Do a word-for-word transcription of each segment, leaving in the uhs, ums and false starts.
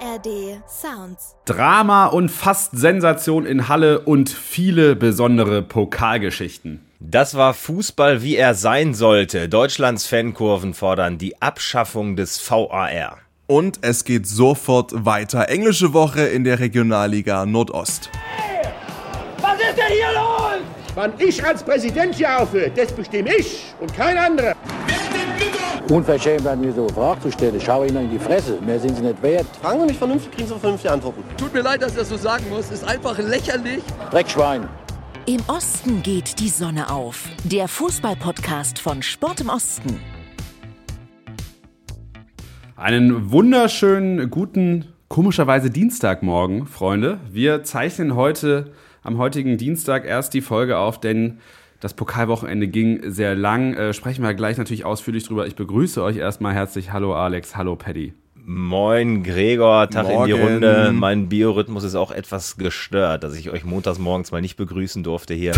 R D Sounds. Drama und fast Sensation in Halle und viele besondere Pokalgeschichten. Das war Fußball, wie er sein sollte. Deutschlands Fankurven fordern die Abschaffung des V A R. Und es geht sofort weiter. Englische Woche in der Regionalliga Nordost. Hey, was ist denn hier los? Wann ich als Präsident hier aufhöre, das bestimme ich und kein anderer. Unverschämt, wenn wir so Fragen zu stellen. Schau ihnen in die Fresse. Mehr sind sie nicht wert. Fragen Sie mich vernünftig, kriegen Sie vernünftige Antworten. Tut mir leid, dass ich das so sagen muss. Ist einfach lächerlich. Dreckschwein. Im Osten geht die Sonne auf. Der Fußball-Podcast von Sport im Osten. Einen wunderschönen, guten, komischerweise Dienstagmorgen, Freunde. Wir zeichnen heute, am heutigen Dienstag, erst die Folge auf, denn das Pokalwochenende ging sehr lang. Äh, sprechen wir gleich natürlich ausführlich drüber. Ich begrüße euch erstmal herzlich. Hallo Alex, hallo Paddy. Moin Gregor, Tag Morgen. in die Runde. Mein Biorhythmus ist auch etwas gestört, dass ich euch montags morgens mal nicht begrüßen durfte hier.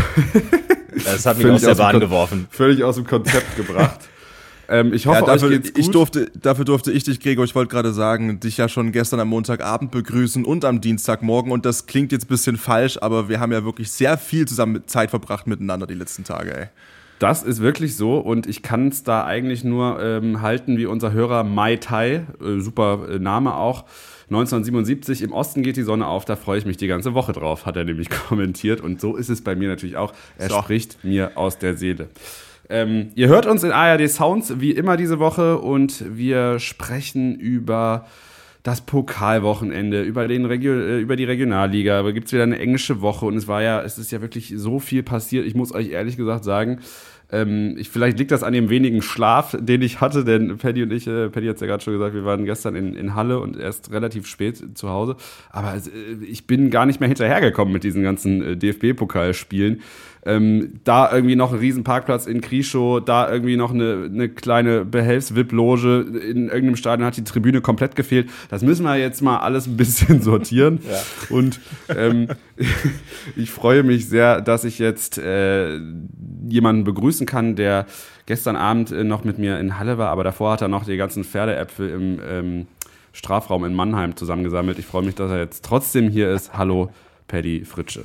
Das hat mich aus der Bahn geworfen. Völlig aus dem Konzept gebracht. Ähm, ich hoffe, ja, dafür, euch geht's gut. Ich durfte, dafür durfte ich dich, Gregor, ich wollte gerade sagen, dich ja schon gestern am Montagabend begrüßen und am Dienstagmorgen. Und das klingt jetzt ein bisschen falsch, aber wir haben ja wirklich sehr viel zusammen mit Zeit verbracht miteinander die letzten Tage, ey. Das ist wirklich so und ich kann es da eigentlich nur ähm, halten wie unser Hörer Mai Tai, äh, super äh, Name auch, neunzehnhundertsiebenundsiebzig, im Osten geht die Sonne auf, da freue ich mich die ganze Woche drauf, hat er nämlich kommentiert und so ist es bei mir natürlich auch, er so. spricht mir aus der Seele. Ähm, ihr hört uns in A R D Sounds wie immer diese Woche und wir sprechen über das Pokalwochenende, über, den Regio- äh, über die Regionalliga, da gibt es wieder eine englische Woche und es war ja, es ist ja wirklich so viel passiert, ich muss euch ehrlich gesagt sagen, ähm, ich, vielleicht liegt das an dem wenigen Schlaf, den ich hatte, denn Paddy und ich, äh, Paddy hat es ja gerade schon gesagt, wir waren gestern in, in Halle und erst relativ spät zu Hause, aber äh, ich bin gar nicht mehr hinterhergekommen mit diesen ganzen äh, D F B-Pokalspielen. Ähm, da irgendwie noch ein riesen Parkplatz in Krieschow, da irgendwie noch eine, eine kleine Behelfs-V I P-Loge, in irgendeinem Stadion hat die Tribüne komplett gefehlt. Das müssen wir jetzt mal alles ein bisschen sortieren. Ja. Und ähm, ich freue mich sehr, dass ich jetzt äh, jemanden begrüßen kann, der gestern Abend äh, noch mit mir in Halle war, aber davor hat er noch die ganzen Pferdeäpfel im ähm, Strafraum in Mannheim zusammengesammelt. Ich freue mich, dass er jetzt trotzdem hier ist. Hallo, Paddy Fritsche.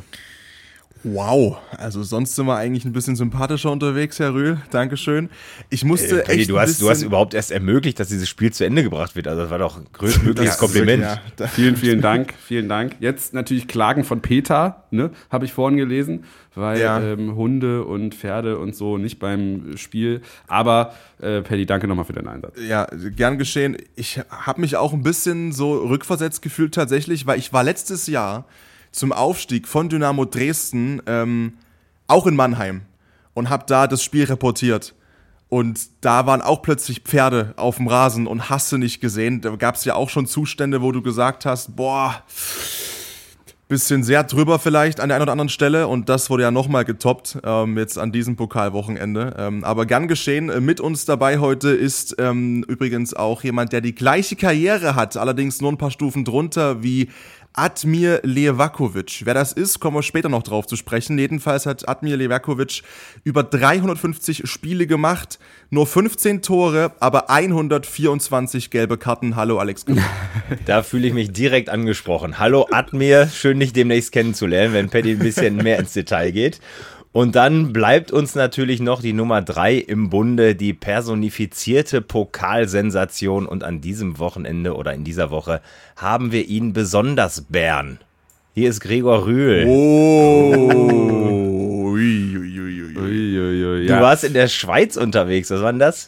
Wow, also sonst sind wir eigentlich ein bisschen sympathischer unterwegs, Herr Rühl. Dankeschön. Ich musste äh, Paddy, echt du hast, du hast überhaupt erst ermöglicht, dass dieses Spiel zu Ende gebracht wird. Also das war doch ein größtmögliches Kompliment. Ja, vielen, vielen Dank, vielen Dank. Jetzt natürlich Klagen von Peter, ne, habe ich vorhin gelesen, weil ja. ähm, Hunde und Pferde und so nicht beim Spiel. Aber äh, Paddy, danke nochmal für deinen Einsatz. Ja, gern geschehen. Ich habe mich auch ein bisschen so rückversetzt gefühlt tatsächlich, weil ich war letztes Jahr zum Aufstieg von Dynamo Dresden, ähm, auch in Mannheim und habe da das Spiel reportiert. Und da waren auch plötzlich Pferde auf dem Rasen und hast du nicht gesehen. Da gab es ja auch schon Zustände, wo du gesagt hast, boah, bisschen sehr drüber vielleicht an der einen oder anderen Stelle. Und das wurde ja nochmal getoppt ähm, jetzt an diesem Pokalwochenende. Ähm, aber gern geschehen. Mit uns dabei heute ist ähm, übrigens auch jemand, der die gleiche Karriere hat, allerdings nur ein paar Stufen drunter wie Admir Levakovic. Wer das ist, kommen wir später noch drauf zu sprechen. Jedenfalls hat Admir Levakovic über dreihundertfünfzig Spiele gemacht, nur fünfzehn Tore, aber hundertvierundzwanzig gelbe Karten. Hallo Alex. Da fühle ich mich direkt angesprochen. Hallo Admir, schön dich demnächst kennenzulernen, wenn Paddy ein bisschen mehr ins Detail geht. Und dann bleibt uns natürlich noch die Nummer drei im Bunde, die personifizierte Pokalsensation. Und an diesem Wochenende oder in dieser Woche haben wir ihn besonders Bern. Hier ist Gregor Rühl. Oh. Ui, ui, ui, ui. Ui, ui, ui, du ja. warst in der Schweiz unterwegs, was war denn das?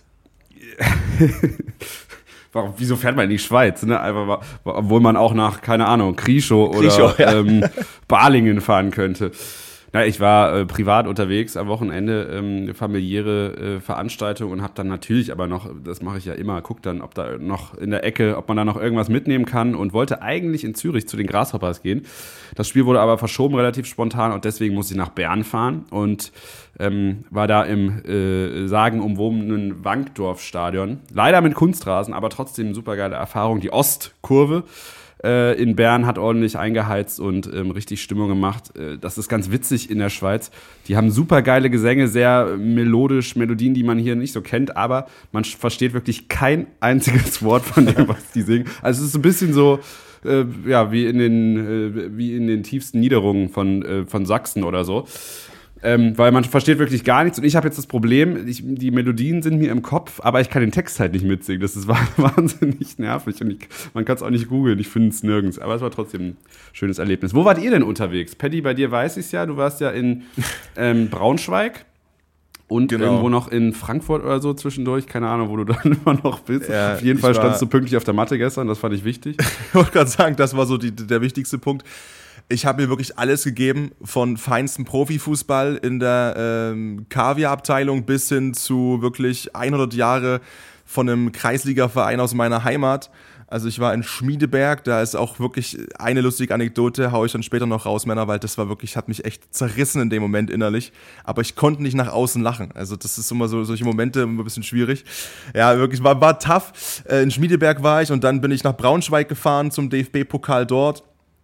Warum, wieso fährt man in die Schweiz? Ne? Einfach mal, obwohl man auch nach, keine Ahnung, Krieschow oder Krieschow, ja. ähm, Balingen fahren könnte. Na, ich war äh, privat unterwegs am Wochenende, ähm, familiäre äh, Veranstaltung und habe dann natürlich aber noch, das mache ich ja immer, guck dann, ob da noch in der Ecke, ob man da noch irgendwas mitnehmen kann und wollte eigentlich in Zürich zu den Grasshoppers gehen. Das Spiel wurde aber verschoben relativ spontan und deswegen musste ich nach Bern fahren und ähm, war da im äh, sagenumwobenen Wankdorf-Stadion. Leider mit Kunstrasen, aber trotzdem super geile Erfahrung. Die Ostkurve äh, in Bern, hat ordentlich eingeheizt und ähm, richtig Stimmung gemacht. Äh, das ist ganz witzig in der Schweiz. Die haben super geile Gesänge, sehr melodisch, Melodien, die man hier nicht so kennt, aber man versteht wirklich kein einziges Wort von dem, was die singen. Also es ist so ein bisschen so, äh, ja, wie in den, äh, wie in den tiefsten Niederungen von, äh, von Sachsen oder so. Ähm, weil man versteht wirklich gar nichts. Und ich habe jetzt das Problem, ich, die Melodien sind mir im Kopf, aber ich kann den Text halt nicht mitsingen. Das ist wahnsinnig nervig und ich, man kann es auch nicht googeln, ich finde es nirgends. Aber es war trotzdem ein schönes Erlebnis. Wo wart ihr denn unterwegs? Paddy, bei dir weiß ich es ja, du warst ja in ähm, Braunschweig und genau. irgendwo noch in Frankfurt oder so zwischendurch. Keine Ahnung, wo du dann immer noch bist. Ja, auf jeden Fall war, standst du pünktlich auf der Matte gestern, das fand ich wichtig. Ich wollte gerade sagen, das war so die, der wichtigste Punkt. Ich habe mir wirklich alles gegeben, von feinstem Profifußball in der ähm, Kaviar-Abteilung bis hin zu wirklich hundert Jahre von einem Kreisliga-Verein aus meiner Heimat. Also ich war in Schmiedeberg, da ist auch wirklich eine lustige Anekdote, hau ich dann später noch raus, Männer, weil das war wirklich, hat mich echt zerrissen in dem Moment innerlich. Aber ich konnte nicht nach außen lachen. Also das ist immer so, solche Momente immer ein bisschen schwierig. Ja, wirklich, war, war tough. Äh, in Schmiedeberg war ich und dann bin ich nach Braunschweig gefahren zum D F B-Pokal dort.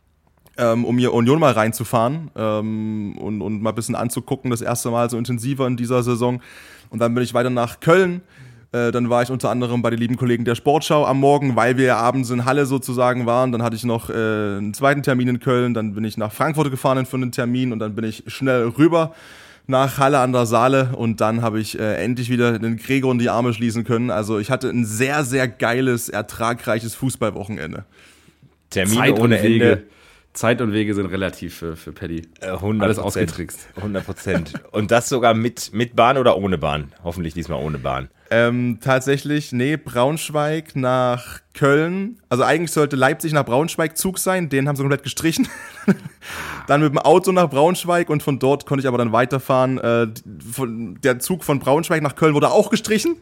Ähm, um mir Union mal reinzufahren ähm, und, und mal ein bisschen anzugucken, das erste Mal so intensiver in dieser Saison. Und dann bin ich weiter nach Köln. Äh, dann war ich unter anderem bei den lieben Kollegen der Sportschau am Morgen, weil wir ja abends in Halle sozusagen waren. Dann hatte ich noch äh, einen zweiten Termin in Köln. Dann bin ich nach Frankfurt gefahren für einen Termin und dann bin ich schnell rüber nach Halle an der Saale und dann habe ich äh, endlich wieder den Gregor in die Arme schließen können. Also ich hatte ein sehr, sehr geiles, ertragreiches Fußballwochenende. Termine Zeit ohne und Wege. Ende. Zeit und Wege sind relativ für, für Paddy. Äh, hundert Alles Prozent. ausgetrickst. hundert Prozent. Und das sogar mit, mit Bahn oder ohne Bahn? Hoffentlich diesmal ohne Bahn. Ähm, tatsächlich, nee, Braunschweig nach Köln. Also eigentlich sollte Leipzig nach Braunschweig Zug sein, den haben sie komplett gestrichen. Dann mit dem Auto nach Braunschweig und von dort konnte ich aber dann weiterfahren. Äh, von, der Zug von Braunschweig nach Köln wurde auch gestrichen.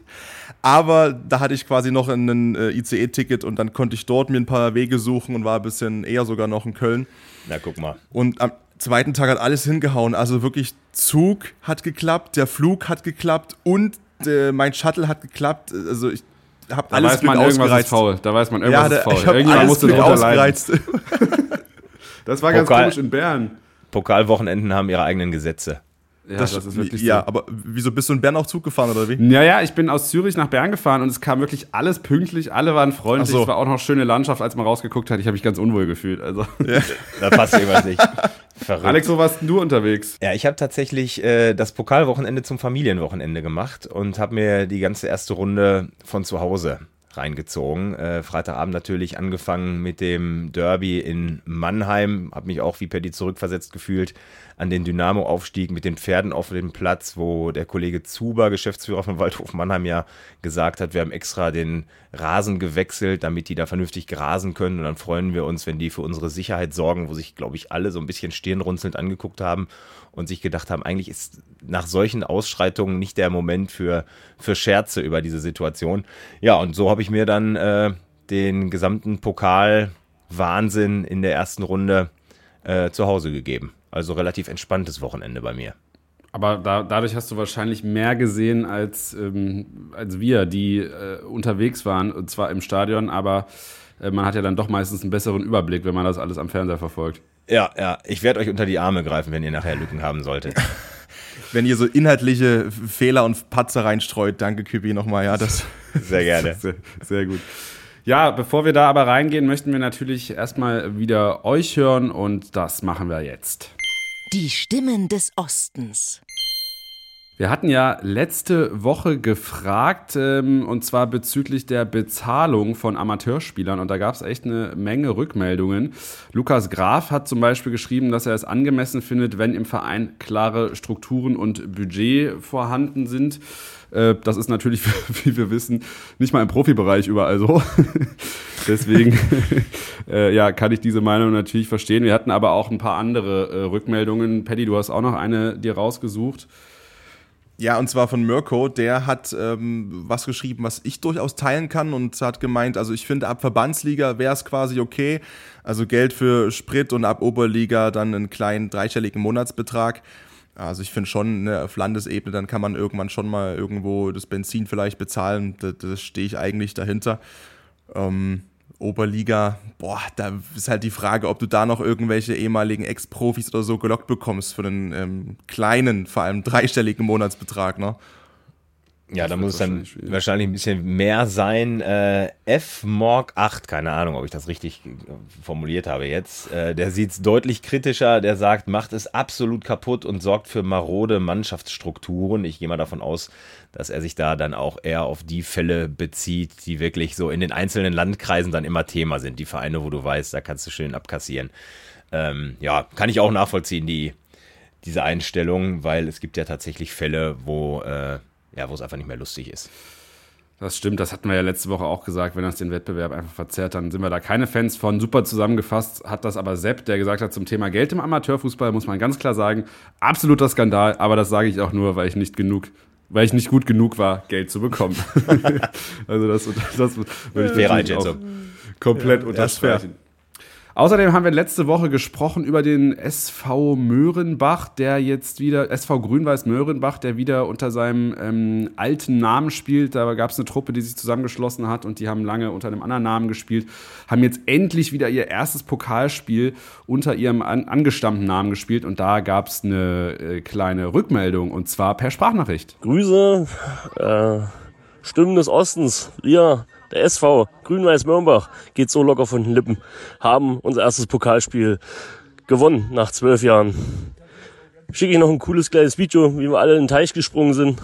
Aber da hatte ich quasi noch ein äh, I C E-Ticket und dann konnte ich dort mir ein paar Wege suchen und war ein bisschen eher sogar noch in Köln. Na, guck mal. Und am zweiten Tag hat alles hingehauen. Also wirklich, Zug hat geklappt, der Flug hat geklappt und äh, mein Shuttle hat geklappt. Also ich habe Da alles weiß man, Glück irgendwas ist ausgereizt. faul. Da weiß man, irgendwas Ja, ist faul. ich habe Irgendjemand alles musste Glück drunter leiden. ausgereizt. Das war ganz Pokal- komisch in Bern. Pokalwochenenden haben ihre eigenen Gesetze. Ja, Das, das, ist wirklich ja, so. aber wieso bist du in Bern auch Zug gefahren oder wie? Ja, ja, ich bin aus Zürich nach Bern gefahren und es kam wirklich alles pünktlich, alle waren freundlich, Ach so. es war auch noch schöne Landschaft, als man rausgeguckt hat. Ich habe mich ganz unwohl gefühlt. Also. Ja. Da passt irgendwas nicht. Verrückt. Alex, wo warst denn du unterwegs? Ja, ich habe tatsächlich äh, das Pokalwochenende zum Familienwochenende gemacht und habe mir die ganze erste Runde von zu Hause reingezogen. Äh, Freitagabend natürlich angefangen mit dem Derby in Mannheim. Habe mich auch wie Paddy zurückversetzt gefühlt an den Dynamo-Aufstieg mit den Pferden auf dem Platz, wo der Kollege Zuber, Geschäftsführer von Waldhof Mannheim, ja gesagt hat, wir haben extra den Rasen gewechselt, damit die da vernünftig grasen können. Und dann freuen wir uns, wenn die für unsere Sicherheit sorgen, wo sich, glaube ich, alle so ein bisschen stirnrunzelnd angeguckt haben und sich gedacht haben, eigentlich ist nach solchen Ausschreitungen nicht der Moment für, für Scherze über diese Situation. Ja, und so habe ich mir dann äh, den gesamten Pokal-Wahnsinn in der ersten Runde äh, zu Hause gegeben. Also relativ entspanntes Wochenende bei mir. Aber da, dadurch hast du wahrscheinlich mehr gesehen als, ähm, als wir, die äh, unterwegs waren, und zwar im Stadion, aber äh, man hat ja dann doch meistens einen besseren Überblick, wenn man das alles am Fernseher verfolgt. Ja, ja, ich werde euch unter die Arme greifen, wenn ihr nachher Lücken haben solltet. Wenn ihr so inhaltliche Fehler und Patzer reinstreut, danke Kübi nochmal, ja, das Sehr gerne. Sehr, sehr gut. Ja, bevor wir da aber reingehen, möchten wir natürlich erstmal wieder euch hören und das machen wir jetzt. Die Stimmen des Ostens. Wir hatten ja letzte Woche gefragt, ähm, und zwar bezüglich der Bezahlung von Amateurspielern. Und da gab es echt eine Menge Rückmeldungen. Lukas Graf hat zum Beispiel geschrieben, dass er es angemessen findet, wenn im Verein klare Strukturen und Budget vorhanden sind. Äh, das ist natürlich, wie wir wissen, nicht mal im Profibereich überall so. Deswegen äh, ja, kann ich diese Meinung natürlich verstehen. Wir hatten aber auch ein paar andere äh, Rückmeldungen. Paddy, du hast auch noch eine dir rausgesucht. Ja, und zwar von Mirko, der hat ähm, was geschrieben, was ich durchaus teilen kann und hat gemeint, also ich finde, ab Verbandsliga wäre es quasi okay, also Geld für Sprit und ab Oberliga dann einen kleinen dreistelligen Monatsbetrag. Also ich finde schon, ne, auf Landesebene, dann kann man irgendwann schon mal irgendwo das Benzin vielleicht bezahlen, da, da stehe ich eigentlich dahinter. Ähm, Oberliga, boah, da ist halt die Frage, ob du da noch irgendwelche ehemaligen Ex-Profis oder so gelockt bekommst für einen ähm, kleinen, vor allem dreistelligen Monatsbetrag, ne? Ja, da muss es dann wahrscheinlich, wahrscheinlich ein bisschen mehr sein. Äh, F Morg acht, keine Ahnung, ob ich das richtig formuliert habe jetzt. Äh, der sieht es deutlich kritischer. Der sagt, macht es absolut kaputt und sorgt für marode Mannschaftsstrukturen. Ich gehe mal davon aus, dass er sich da dann auch eher auf die Fälle bezieht, die wirklich so in den einzelnen Landkreisen dann immer Thema sind. Die Vereine, wo du weißt, da kannst du schön abkassieren. Ähm, ja, kann ich auch nachvollziehen, die, diese Einstellung, weil es gibt ja tatsächlich Fälle, wo... Äh, Ja, wo es einfach nicht mehr lustig ist. Das stimmt, das hatten wir ja letzte Woche auch gesagt, wenn das den Wettbewerb einfach verzerrt, dann sind wir da keine Fans von. Super zusammengefasst hat das aber Sepp, der gesagt hat, zum Thema Geld im Amateurfußball muss man ganz klar sagen, absoluter Skandal, aber das sage ich auch nur, weil ich nicht genug, weil ich nicht gut genug war, Geld zu bekommen. Also das, das würde ich natürlich auch komplett ja, unterstreichen. Außerdem haben wir letzte Woche gesprochen über den S V Möhrenbach, der jetzt wieder, S V Grün-Weiß Möhrenbach, der wieder unter seinem ähm, alten Namen spielt. Da gab es eine Truppe, die sich zusammengeschlossen hat und die haben lange unter einem anderen Namen gespielt, haben jetzt endlich wieder ihr erstes Pokalspiel unter ihrem an, angestammten Namen gespielt und da gab es eine äh, kleine Rückmeldung und zwar per Sprachnachricht. Grüße, äh, Stimmen des Ostens, wir... Der S V Grün-Weiß Möhrenbach geht so locker von den Lippen, haben unser erstes Pokalspiel gewonnen nach zwölf Jahren. Schicke ich noch ein cooles kleines Video, wie wir alle in den Teich gesprungen sind.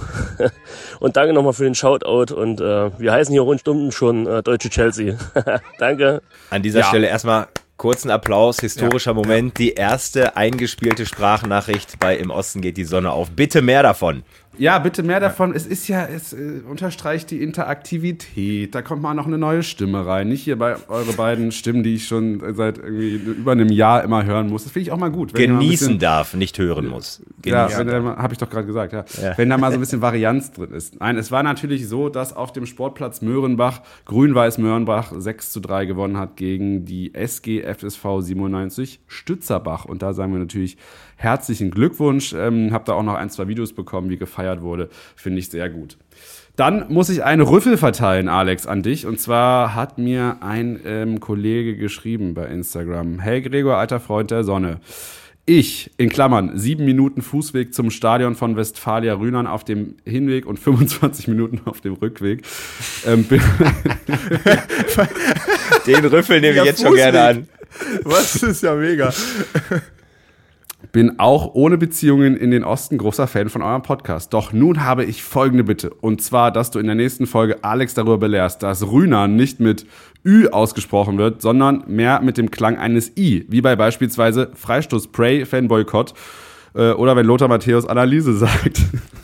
Und danke nochmal für den Shoutout. Und äh, wir heißen hier rundum schon äh, Deutsche Chelsea. Danke. An dieser ja. Stelle erstmal kurzen Applaus, historischer ja. Moment. Die erste eingespielte Sprachnachricht bei Im Osten geht die Sonne auf. Bitte mehr davon. Ja, bitte mehr davon. Es ist ja, es äh, unterstreicht die Interaktivität. Da kommt mal noch eine neue Stimme rein. Nicht hier bei eure beiden Stimmen, die ich schon seit irgendwie über einem Jahr immer hören muss. Das finde ich auch mal gut. Wenn Genießen bisschen, darf, nicht hören muss. Genießen ja, habe ich doch gerade gesagt. Ja. Ja. Wenn da mal so ein bisschen Varianz drin ist. Nein, es war natürlich so, dass auf dem Sportplatz Möhrenbach Grün-Weiß Möhrenbach sechs zu drei gewonnen hat gegen die S G F S V siebenundneunzig Stützerbach. Und da sagen wir natürlich herzlichen Glückwunsch. Ähm, hab da auch noch ein, zwei Videos bekommen, wie gefeiert wurde. Finde ich sehr gut. Dann muss ich einen Rüffel verteilen, Alex, an dich. Und zwar hat mir ein ähm, Kollege geschrieben bei Instagram. Hey Gregor, alter Freund der Sonne. Ich, in Klammern, sieben Minuten Fußweg zum Stadion von Westfalia Rhynern auf dem Hinweg und fünfundzwanzig Minuten auf dem Rückweg. Ähm, bin Den Rüffel nehme ich jetzt Fußweg. Schon gerne an. Was, das ist ja mega. Bin auch ohne Beziehungen in den Osten großer Fan von eurem Podcast. Doch nun habe ich folgende Bitte. Und zwar, dass du in der nächsten Folge Alex darüber belehrst, dass Rhynern nicht mit Ü ausgesprochen wird, sondern mehr mit dem Klang eines I. Wie bei beispielsweise Freistoß Prey, Fanboykott äh, oder wenn Lothar Matthäus Analyse sagt.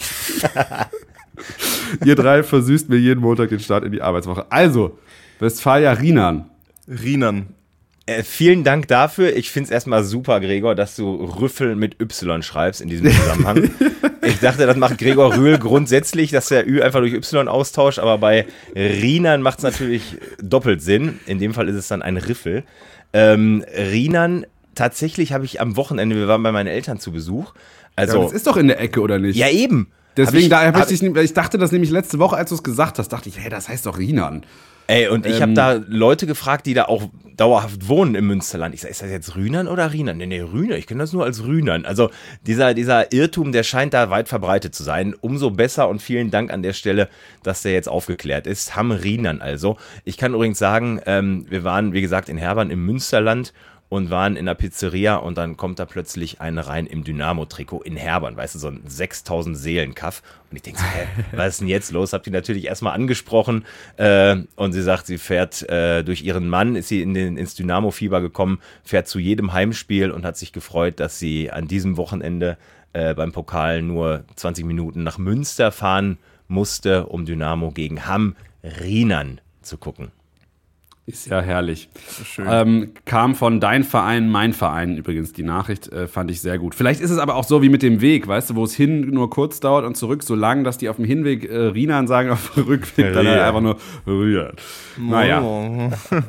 Ihr drei versüßt mir jeden Montag den Start in die Arbeitswoche. Also, Westfalia Rhynern. Rhynern. Äh, vielen Dank dafür. Ich finde es erstmal super, Gregor, dass du Rüffel mit Y schreibst in diesem Zusammenhang. Ich dachte, das macht Gregor Rühl grundsätzlich, dass der Ü einfach durch Y austauscht, aber bei Rhynern macht es natürlich doppelt Sinn. In dem Fall ist es dann ein Riffel. Ähm, Rhynern, tatsächlich habe ich am Wochenende, wir waren bei meinen Eltern zu Besuch. Also, ja, das ist doch in der Ecke, oder nicht? Ja, eben. Deswegen, hab ich, da hab hab ich, ich dachte das nämlich letzte Woche, als du es gesagt hast, dachte ich, hey, das heißt doch Rhynern. Ey, und ich ähm, habe da Leute gefragt, die da auch dauerhaft wohnen im Münsterland. Ich sage, ist das jetzt Rhynern oder Rhynern? Nee, nee, Rhynern, ich kenne das nur als Rhynern. Also dieser, dieser Irrtum, der scheint da weit verbreitet zu sein. Umso besser und vielen Dank an der Stelle, dass der jetzt aufgeklärt ist. Haben Rhynern also. Ich kann übrigens sagen, ähm, wir waren, wie gesagt, in Herbern im Münsterland und waren in der Pizzeria und dann kommt da plötzlich eine rein im Dynamo-Trikot in Herbern, weißt du, so ein sechstausend Seelen-Kaff. Und ich denke so, hä, was ist denn jetzt los? Hab die natürlich erstmal angesprochen äh, und sie sagt, sie fährt äh, durch ihren Mann, ist sie in den, ins Dynamo-Fieber gekommen, fährt zu jedem Heimspiel und hat sich gefreut, dass sie an diesem Wochenende äh, beim Pokal nur zwanzig Minuten nach Münster fahren musste, um Dynamo gegen Hamm Rhynern zu gucken. Ist ja herrlich. Schön. Ähm, kam von Dein Verein, Mein Verein übrigens die Nachricht, äh, fand ich sehr gut. Vielleicht ist es aber auch so wie mit dem Weg, weißt du, wo es hin nur kurz dauert und zurück so lang, dass die auf dem Hinweg äh, Rhynern sagen, auf dem Rückweg dann halt einfach nur Rhynern. Naja.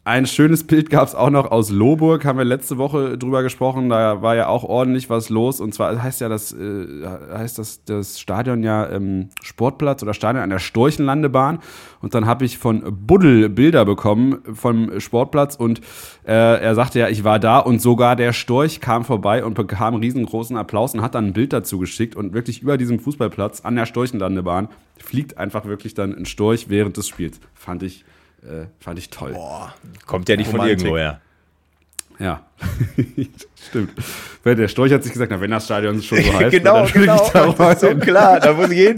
Ein schönes Bild gab es auch noch aus Lohburg, haben wir letzte Woche drüber gesprochen, da war ja auch ordentlich was los und zwar heißt ja das, äh, heißt das, das Stadion ja ähm, Sportplatz oder Stadion an der Storchenlandebahn und dann habe ich von Buddel Bilder bekommen vom Sportplatz und äh, er sagte ja, ich war da und sogar der Storch kam vorbei und bekam riesengroßen Applaus und hat dann ein Bild dazu geschickt und wirklich über diesem Fußballplatz an der Storchenlandebahn fliegt einfach wirklich dann ein Storch während des Spiels. Fand ich Äh, fand ich toll. Boah, kommt ja nicht Romantik. Von irgendwoher. Ja, stimmt. Der Storch hat sich gesagt, na, wenn das Stadion schon so heißt, genau, dann genau, ich da das ist so klar, da muss ich hin.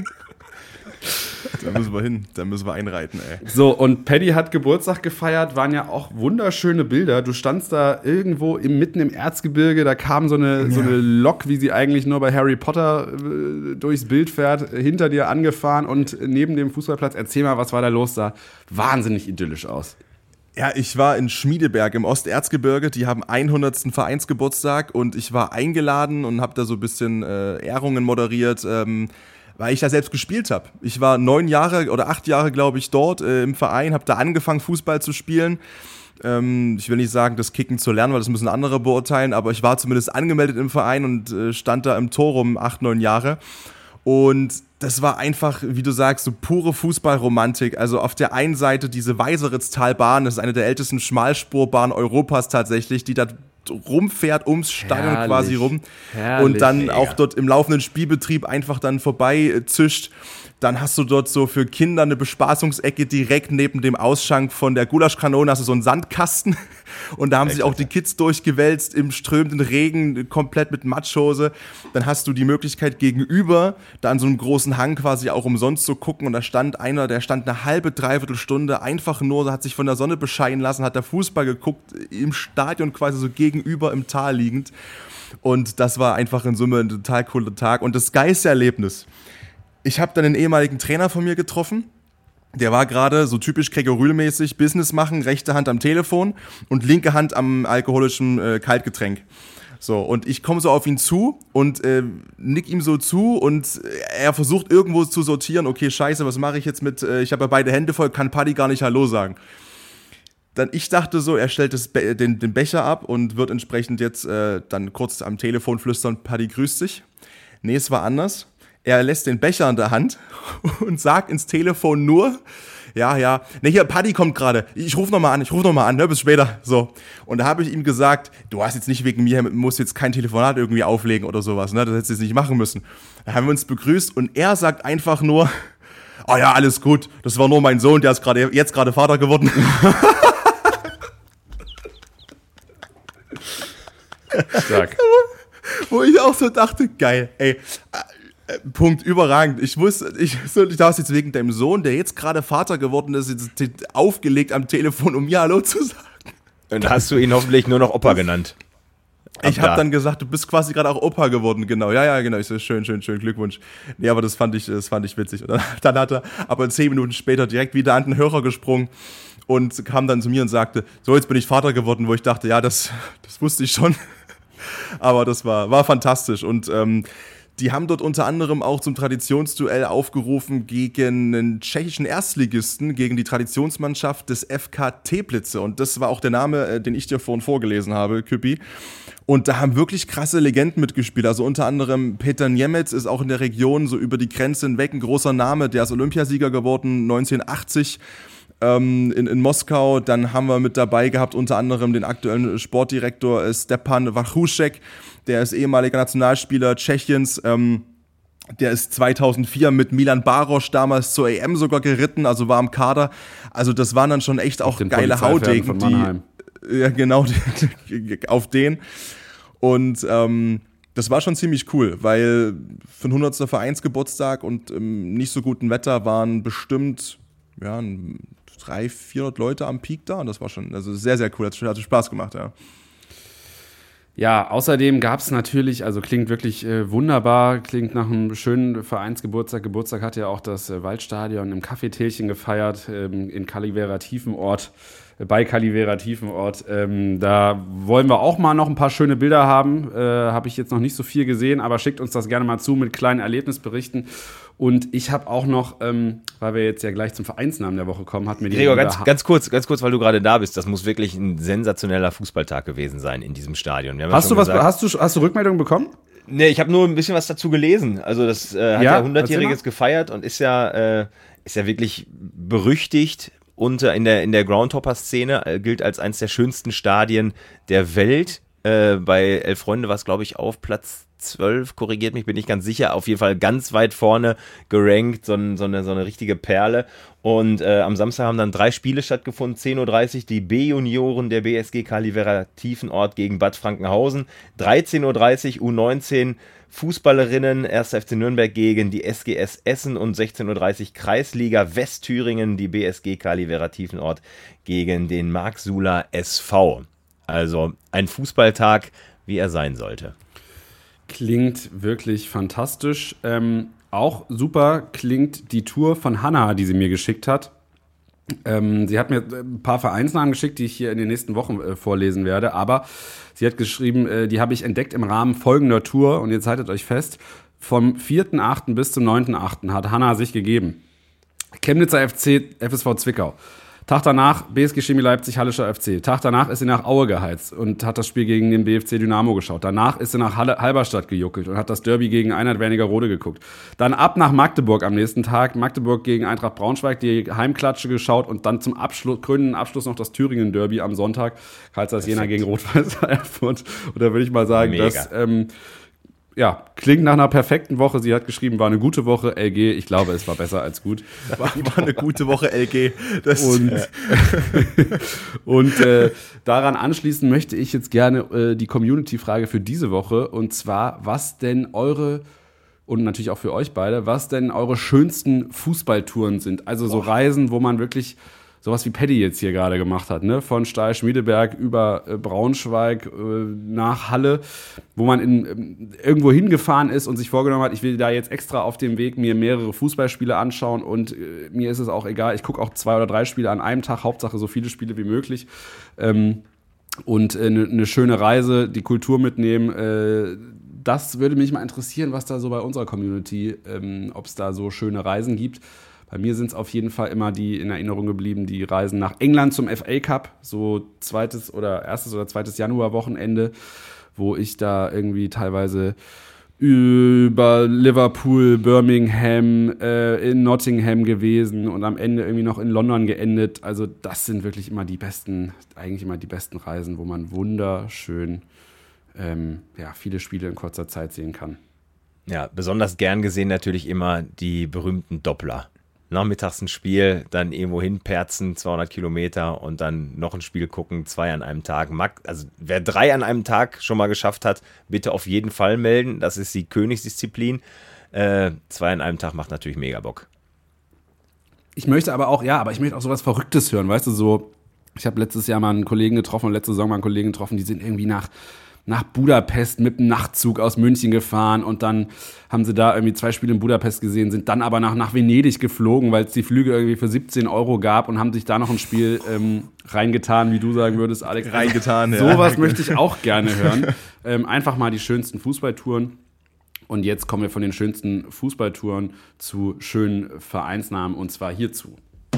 Da müssen wir hin, da müssen wir einreiten, ey. So, und Paddy hat Geburtstag gefeiert, waren ja auch wunderschöne Bilder. Du standst da irgendwo im, mitten im Erzgebirge, da kam so eine, ja. so eine Lok, wie sie eigentlich nur bei Harry Potter äh, durchs Bild fährt, hinter dir angefahren und neben dem Fußballplatz. Erzähl mal, was war da los? Sah wahnsinnig idyllisch aus. Ja, ich war in Schmiedeberg im Osterzgebirge, die haben hundertsten Vereinsgeburtstag und ich war eingeladen und habe da so ein bisschen äh, Ehrungen moderiert, ähm, weil ich da selbst gespielt habe. Ich war neun Jahre oder acht Jahre, glaube ich, dort äh, im Verein, habe da angefangen, Fußball zu spielen. Ähm, ich will nicht sagen, das Kicken zu lernen, weil das müssen andere beurteilen, aber ich war zumindest angemeldet im Verein und äh, stand da im Tor um acht, neun Jahre. Und das war einfach, wie du sagst, so pure Fußballromantik. Also auf der einen Seite diese Weiseritztalbahn, das ist eine der ältesten Schmalspurbahnen Europas tatsächlich, die da rumfährt ums Stadion Herrlich. quasi rum Herrlich, und dann mega. auch dort im laufenden Spielbetrieb einfach dann vorbei zischt. Dann hast du dort so für Kinder eine Bespaßungsecke direkt neben dem Ausschank von der Gulaschkanone, hast du so einen Sandkasten und da haben sich auch die Kids durchgewälzt im strömenden Regen, komplett mit Matschhose. Dann hast du die Möglichkeit gegenüber, da an so einem großen Hang quasi auch umsonst zu gucken und da stand einer, der stand eine halbe, dreiviertel Stunde einfach nur, hat sich von der Sonne bescheinen lassen, hat da Fußball geguckt, im Stadion quasi so gegenüber im Tal liegend und das war einfach in Summe ein total cooler Tag und das geilste Erlebnis. Ich habe dann einen ehemaligen Trainer von mir getroffen, der war gerade so typisch Gregor Rühl-mäßig, Business machen, rechte Hand am Telefon und linke Hand am alkoholischen äh, Kaltgetränk. So, und ich komme so auf ihn zu und äh, nick ihm so zu und er versucht irgendwo zu sortieren, okay, scheiße, was mache ich jetzt mit, äh, ich habe ja beide Hände voll, kann Paddy gar nicht Hallo sagen. Dann, ich dachte so, er stellt das Be- den, den Becher ab und wird entsprechend jetzt äh, dann kurz am Telefon flüstern, Paddy grüßt dich. Nee, es war anders. Er lässt den Becher in der Hand und sagt ins Telefon nur, ja, ja, ne, hier, Paddy kommt gerade, ich rufe nochmal an, ich rufe nochmal an, ne, bis später, so. Und da habe ich ihm gesagt, du hast jetzt nicht wegen mir, musst jetzt kein Telefonat irgendwie auflegen oder sowas, ne, das hättest du jetzt nicht machen müssen. Da haben wir uns begrüßt und er sagt einfach nur, oh ja, alles gut, das war nur mein Sohn, der ist gerade jetzt gerade Vater geworden. Sag. Wo ich auch so dachte, geil, ey, Äh, Punkt, überragend. Ich wusste, ich, so, ich darf jetzt wegen deinem Sohn, der jetzt gerade Vater geworden ist, jetzt aufgelegt am Telefon, um mir Hallo zu sagen. Und hast du ihn hoffentlich nur noch Opa genannt? Ab ich habe da. dann gesagt, du bist quasi gerade auch Opa geworden, genau. Ja, ja, genau. Ich so, schön, schön, schön, Glückwunsch. Nee, aber das fand ich, das fand ich witzig. Und dann, dann hat er aber zehn Minuten später direkt wieder an den Hörer gesprungen und kam dann zu mir und sagte, so, jetzt bin ich Vater geworden, wo ich dachte, ja, das, das wusste ich schon. Aber das war, war fantastisch und ähm, die haben dort unter anderem auch zum Traditionsduell aufgerufen gegen einen tschechischen Erstligisten, gegen die Traditionsmannschaft des F K Teplice. Und das war auch der Name, den ich dir vorhin vorgelesen habe, Küppi. Und da haben wirklich krasse Legenden mitgespielt. Also unter anderem Peter Niemetz ist auch in der Region so über die Grenze hinweg ein großer Name. Der ist Olympiasieger geworden, neunzehnhundertachtzig. In, in Moskau. Dann haben wir mit dabei gehabt unter anderem den aktuellen Sportdirektor Stepan Wachrušek, der ist ehemaliger Nationalspieler Tschechiens, ähm, der ist zweitausendvier mit Milan Baroš damals zur E M sogar geritten, also war im Kader. Also das waren dann schon echt auch geile Haudegen, die, ja genau, die, auf den. Und ähm, das war schon ziemlich cool, weil für einen hundertsten Vereinsgeburtstag und im nicht so guten Wetter waren bestimmt ja, dreihundert, vierhundert Leute am Peak da und das war schon also sehr, sehr cool, hat, hat Spaß gemacht, ja. Ja, außerdem gab es natürlich, also klingt wirklich äh, wunderbar, klingt nach einem schönen Vereinsgeburtstag. Geburtstag hat ja auch das äh, Waldstadion im Kaffeetälchen gefeiert, ähm, in Calivera Tiefenort. bei Calivera Tiefenort. Ähm, da wollen wir auch mal noch ein paar schöne Bilder haben. Äh, habe ich jetzt noch nicht so viel gesehen, aber schickt uns das gerne mal zu mit kleinen Erlebnisberichten. Und ich habe auch noch, ähm, weil wir jetzt ja gleich zum Vereinsnamen der Woche kommen, hat mir die Gregor, ganz, ganz kurz, ganz kurz, weil du gerade da bist. Das muss wirklich ein sensationeller Fußballtag gewesen sein in diesem Stadion. Hast du was? Hast du, hast du Rückmeldungen bekommen? Nee, ich habe nur ein bisschen was dazu gelesen. Also das äh, hat ja, ja hundertjähriges gefeiert und ist ja, äh, ist ja wirklich berüchtigt. Und in der, in der Groundhopper-Szene äh, gilt als eines der schönsten Stadien der Welt. Äh, bei Elf Freunde war es, glaube ich, auf Platz zwölf, korrigiert mich, bin ich ganz sicher. Auf jeden Fall ganz weit vorne gerankt, so, so, eine, so eine richtige Perle. Und äh, am Samstag haben dann drei Spiele stattgefunden. zehn Uhr dreißig die B-Junioren der B S G Calivera Tiefenort gegen Bad Frankenhausen. dreizehn Uhr dreißig U neunzehn Fußballerinnen, erster F C Nürnberg gegen die S G S Essen und sechzehn Uhr dreißig Kreisliga Westthüringen, die B S G Calivera Tiefenort gegen den Marksula S V. Also ein Fußballtag, wie er sein sollte. Klingt wirklich fantastisch. Ähm, auch super klingt die Tour von Hanna, die sie mir geschickt hat. Ähm, sie hat mir ein paar Vereinsnamen geschickt, die ich hier in den nächsten Wochen äh, vorlesen werde. Aber sie hat geschrieben, äh, die habe ich entdeckt im Rahmen folgender Tour. Und jetzt haltet euch fest, vom vierten achten bis zum neunten achten hat Hanna sich gegeben. Chemnitzer F C, F S V Zwickau. Tag danach B S G Chemie Leipzig, Hallischer F C. Tag danach ist sie nach Aue geheizt und hat das Spiel gegen den B F C Dynamo geschaut. Danach ist sie nach Halle, Halberstadt gejuckelt und hat das Derby gegen Eintracht Wernigerode geguckt. Dann ab nach Magdeburg am nächsten Tag. Magdeburg gegen Eintracht Braunschweig, die Heimklatsche geschaut und dann zum Abschluss, krönenden Abschluss noch das Thüringen-Derby am Sonntag. Karlsruhe Jena gegen Rot-Weiß Erfurt. Und da würde ich mal sagen, Mega. dass... Ähm, Ja, klingt nach einer perfekten Woche. Sie hat geschrieben, war eine gute Woche, L G. Ich glaube, es war besser als gut. War, war eine gute Woche, L G. Das und und äh, daran anschließen möchte ich jetzt gerne äh, die Community-Frage für diese Woche. Und zwar, was denn eure, und natürlich auch für euch beide, was denn eure schönsten Fußballtouren sind? Also so Reisen, wo man wirklich... sowas wie Paddy jetzt hier gerade gemacht hat, ne? Von Steyr-Schmiedeberg über äh, Braunschweig äh, nach Halle, wo man in, ähm, irgendwo hingefahren ist und sich vorgenommen hat, ich will da jetzt extra auf dem Weg mir mehrere Fußballspiele anschauen und äh, mir ist es auch egal, ich gucke auch zwei oder drei Spiele an einem Tag, Hauptsache so viele Spiele wie möglich. Ähm, und eine äh, ne schöne Reise, die Kultur mitnehmen, äh, das würde mich mal interessieren, was da so bei unserer Community, ähm, ob es da so schöne Reisen gibt. Bei mir sind es auf jeden Fall immer die in Erinnerung geblieben, die Reisen nach England zum F A Cup, so zweites oder erstes oder zweites Januarwochenende, wo ich da irgendwie teilweise über Liverpool, Birmingham, äh, in Nottingham gewesen und am Ende irgendwie noch in London geendet. Also das sind wirklich immer die besten, eigentlich immer die besten Reisen, wo man wunderschön ähm, ja, viele Spiele in kurzer Zeit sehen kann. Ja, besonders gern gesehen natürlich immer die berühmten Doppler. Nachmittags ein Spiel, dann irgendwo hinperzen, zweihundert Kilometer und dann noch ein Spiel gucken, zwei an einem Tag. Also wer drei an einem Tag schon mal geschafft hat, bitte auf jeden Fall melden. Das ist die Königsdisziplin. Äh, zwei an einem Tag macht natürlich mega Bock. Ich möchte aber auch, ja, aber ich möchte auch sowas Verrücktes hören, weißt du, so, ich habe letztes Jahr mal einen Kollegen getroffen und letzte Saison mal einen Kollegen getroffen, die sind irgendwie nach nach Budapest mit einem Nachtzug aus München gefahren und dann haben sie da irgendwie zwei Spiele in Budapest gesehen, sind dann aber nach, nach Venedig geflogen, weil es die Flüge irgendwie für siebzehn Euro gab und haben sich da noch ein Spiel ähm, reingetan, wie du sagen würdest, Alex. Reingetan, also, ja. Sowas möchte ich auch gerne hören. Ähm, einfach mal die schönsten Fußballtouren. Und jetzt kommen wir von den schönsten Fußballtouren zu schönen Vereinsnamen und zwar hierzu.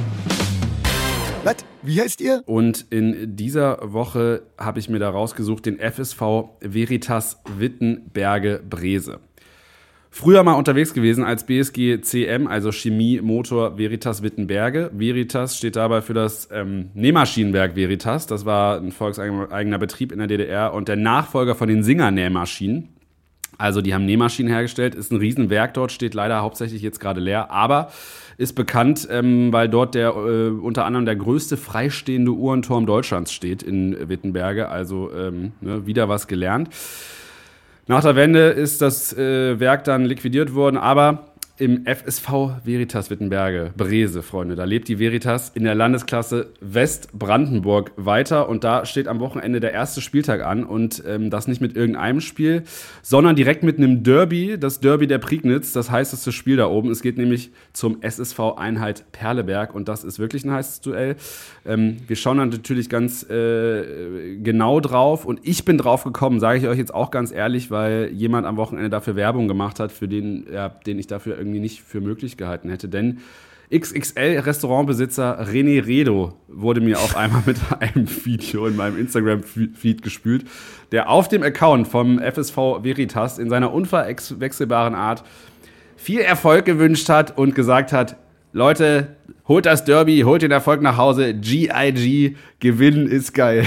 Was? Wie heißt ihr? Und in dieser Woche habe ich mir da rausgesucht den F S V Veritas Wittenberge Brese. Früher mal unterwegs gewesen als B S G C M, also Chemie Motor Veritas Wittenberge. Veritas steht dabei für das ähm, Nähmaschinenwerk Veritas. Das war ein volkseigener Betrieb in der D D R und der Nachfolger von den Singer Nähmaschinen. Also die haben Nähmaschinen hergestellt, ist ein Riesenwerk dort, steht leider hauptsächlich jetzt gerade leer, aber ist bekannt, ähm, weil dort der äh, unter anderem der größte freistehende Uhrenturm Deutschlands steht in Wittenberge, also ähm, ne, wieder was gelernt. Nach der Wende ist das äh, Werk dann liquidiert worden, aber im F S V Veritas Wittenberge, Brese, Freunde. Da lebt die Veritas in der Landesklasse Westbrandenburg weiter und da steht am Wochenende der erste Spieltag an und ähm, das nicht mit irgendeinem Spiel, sondern direkt mit einem Derby, das Derby der Prignitz, das heißeste Spiel da oben. Es geht nämlich zum S S V Einheit Perleberg und das ist wirklich ein heißes Duell. Ähm, wir schauen dann natürlich ganz äh, genau drauf und ich bin drauf gekommen, sage ich euch jetzt auch ganz ehrlich, weil jemand am Wochenende dafür Werbung gemacht hat, für den, ja, den ich dafür irgendwie nicht für möglich gehalten hätte, denn X X L-Restaurantbesitzer René Redo wurde mir auf einmal mit einem Video in meinem Instagram-Feed gespült, der auf dem Account vom F S V Veritas in seiner unverwechselbaren Art viel Erfolg gewünscht hat und gesagt hat, Leute, holt das Derby, holt den Erfolg nach Hause, G I G, gewinnen ist geil.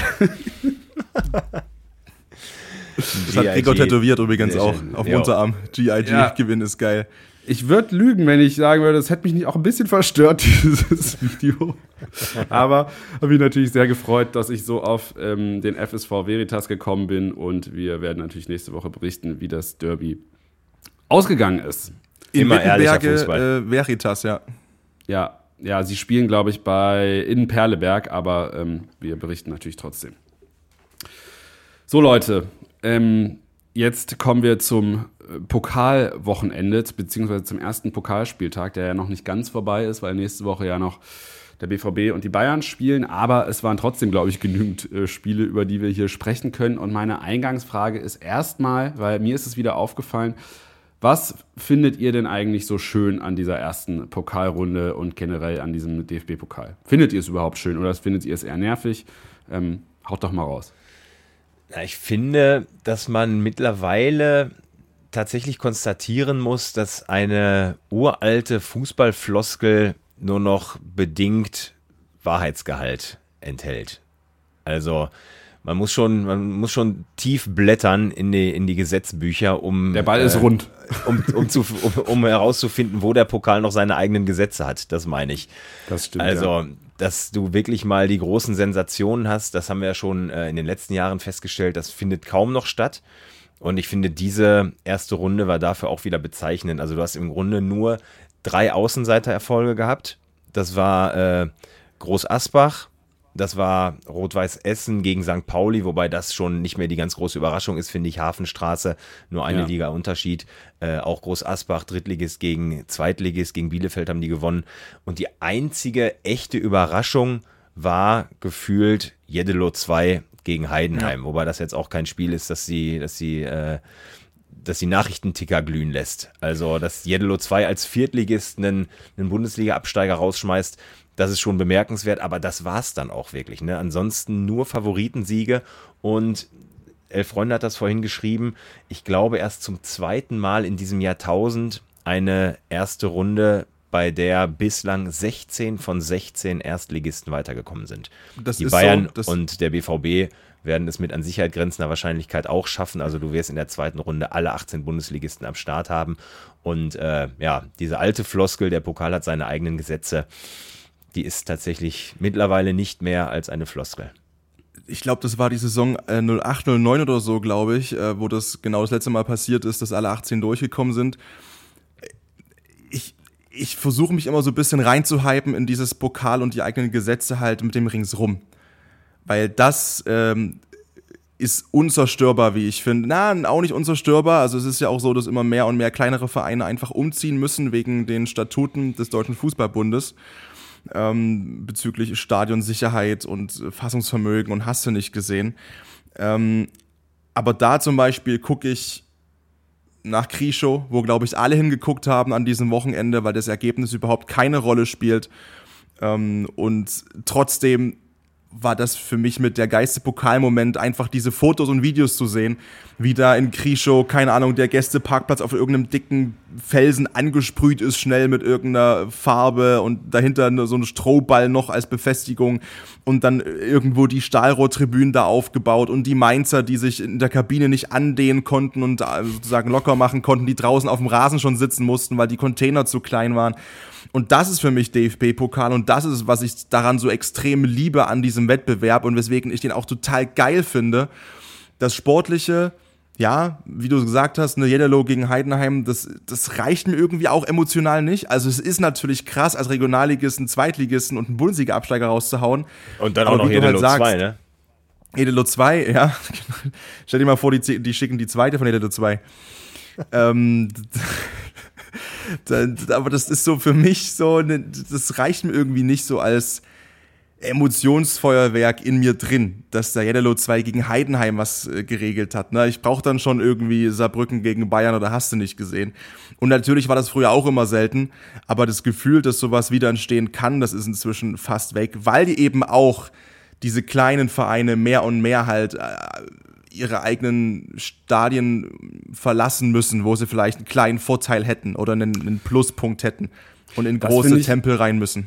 Das hat Gregor tätowiert übrigens auch auf dem Unterarm. G I G, ja. Gewinn ist geil. Ich würde lügen, wenn ich sagen würde, das hätte mich nicht auch ein bisschen verstört, dieses Video. Aber habe mich natürlich sehr gefreut, dass ich so auf ähm, den F S V Veritas gekommen bin und wir werden natürlich nächste Woche berichten, wie das Derby ausgegangen ist. Immer ehrlicher Fußball. Äh, Veritas, ja. Ja, ja, sie spielen, glaube ich, bei in Perleberg, aber ähm, wir berichten natürlich trotzdem. So, Leute, ähm, jetzt kommen wir zum Pokalwochenende, beziehungsweise zum ersten Pokalspieltag, der ja noch nicht ganz vorbei ist, weil nächste Woche ja noch der B V B und die Bayern spielen, aber es waren trotzdem, glaube ich, genügend äh, Spiele, über die wir hier sprechen können. Und meine Eingangsfrage ist erstmal, weil mir ist es wieder aufgefallen, was findet ihr denn eigentlich so schön an dieser ersten Pokalrunde und generell an diesem D F B-Pokal? Findet ihr es überhaupt schön oder findet ihr es eher nervig? Ähm, haut doch mal raus. Na, ich finde, dass man mittlerweile tatsächlich konstatieren muss, dass eine uralte Fußballfloskel nur noch bedingt Wahrheitsgehalt enthält. Also man muss schon, man muss schon tief blättern in die, in die Gesetzbücher, um der Ball ist äh, rund, um, um, zu, um, um herauszufinden, wo der Pokal noch seine eigenen Gesetze hat. Das meine ich. Das stimmt. Also, ja. Dass du wirklich mal die großen Sensationen hast, das haben wir ja schon äh, in den letzten Jahren festgestellt, das findet kaum noch statt. Und ich finde, diese erste Runde war dafür auch wieder bezeichnend. Also du hast im Grunde nur drei Außenseitererfolge gehabt. Das war äh, Groß Asbach, das war Rot-Weiß Essen gegen Sankt Pauli, wobei das schon nicht mehr die ganz große Überraschung ist, finde ich. Hafenstraße, nur eine ja. Liga Unterschied. Äh, auch Groß Asbach, Drittligist gegen Zweitligist, gegen Bielefeld haben die gewonnen. Und die einzige echte Überraschung war gefühlt Jeddelo zwei gegen Heidenheim, ja. wobei das jetzt auch kein Spiel ist, dass sie, dass sie, äh, dass die Nachrichtenticker glühen lässt. Also, dass Jeddelo zwei als Viertligist einen, einen Bundesliga-Absteiger rausschmeißt, das ist schon bemerkenswert, aber das war's dann auch wirklich. Ne? Ansonsten nur Favoritensiege und Elf Freunde hat das vorhin geschrieben, ich glaube erst zum zweiten Mal in diesem Jahrtausend eine erste Runde, bei der bislang sechzehn von sechzehn Erstligisten weitergekommen sind. Das die ist Bayern so, und der B V B werden es mit an Sicherheit grenzender Wahrscheinlichkeit auch schaffen. Also du wirst in der zweiten Runde alle achtzehn Bundesligisten am Start haben. Und äh, ja, diese alte Floskel, der Pokal hat seine eigenen Gesetze, die ist tatsächlich mittlerweile nicht mehr als eine Floskel. Ich glaube, das war die Saison äh, null acht, null neun oder so, glaube ich, äh, wo das genau das letzte Mal passiert ist, dass alle achtzehn durchgekommen sind. Ich Ich versuche mich immer so ein bisschen reinzuhypen in dieses Pokal und die eigenen Gesetze halt mit dem Ringsrum. Weil das ähm, ist unzerstörbar, wie ich finde. Na, auch nicht unzerstörbar. Also es ist ja auch so, dass immer mehr und mehr kleinere Vereine einfach umziehen müssen wegen den Statuten des Deutschen Fußballbundes. Ähm, bezüglich Stadionsicherheit und Fassungsvermögen und hast du nicht gesehen. Ähm, aber da zum Beispiel gucke ich nach Krieschow, wo, glaube ich, alle hingeguckt haben an diesem Wochenende, weil das Ergebnis überhaupt keine Rolle spielt. Ähm, und trotzdem war das für mich mit der geilste Pokalmoment, einfach diese Fotos und Videos zu sehen, wie da in Krieschow, keine Ahnung, der Gästeparkplatz auf irgendeinem dicken Felsen angesprüht ist, schnell mit irgendeiner Farbe und dahinter so ein Strohball noch als Befestigung und dann irgendwo die Stahlrohrtribünen da aufgebaut und die Mainzer, die sich in der Kabine nicht andehnen konnten und sozusagen locker machen konnten, die draußen auf dem Rasen schon sitzen mussten, weil die Container zu klein waren. Und das ist für mich D F B-Pokal und das ist, was ich daran so extrem liebe an diesem Wettbewerb und weswegen ich den auch total geil finde. Das Sportliche ja, wie du gesagt hast, eine Jeddelo gegen Heidenheim, das, das reicht mir irgendwie auch emotional nicht. Also es ist natürlich krass, als Regionalligisten, Zweitligisten und einen Bundesliga-Absteiger rauszuhauen. Und dann auch noch Jeddelo zwei, ne? Jeddelo zwei, ja. Stell dir mal vor, die, die schicken die zweite von Jeddelo zwei. ähm, aber das ist so für mich so, das reicht mir irgendwie nicht so als Emotionsfeuerwerk in mir drin, dass der Jeddelo zwei gegen Heidenheim was äh, geregelt hat. Ne? Ich brauche dann schon irgendwie Saarbrücken gegen Bayern oder hast du nicht gesehen. Und natürlich war das früher auch immer selten, aber das Gefühl, dass sowas wieder entstehen kann, das ist inzwischen fast weg, weil die eben auch diese kleinen Vereine mehr und mehr halt äh, ihre eigenen Stadien verlassen müssen, wo sie vielleicht einen kleinen Vorteil hätten oder einen, einen Pluspunkt hätten und in große Tempel rein müssen.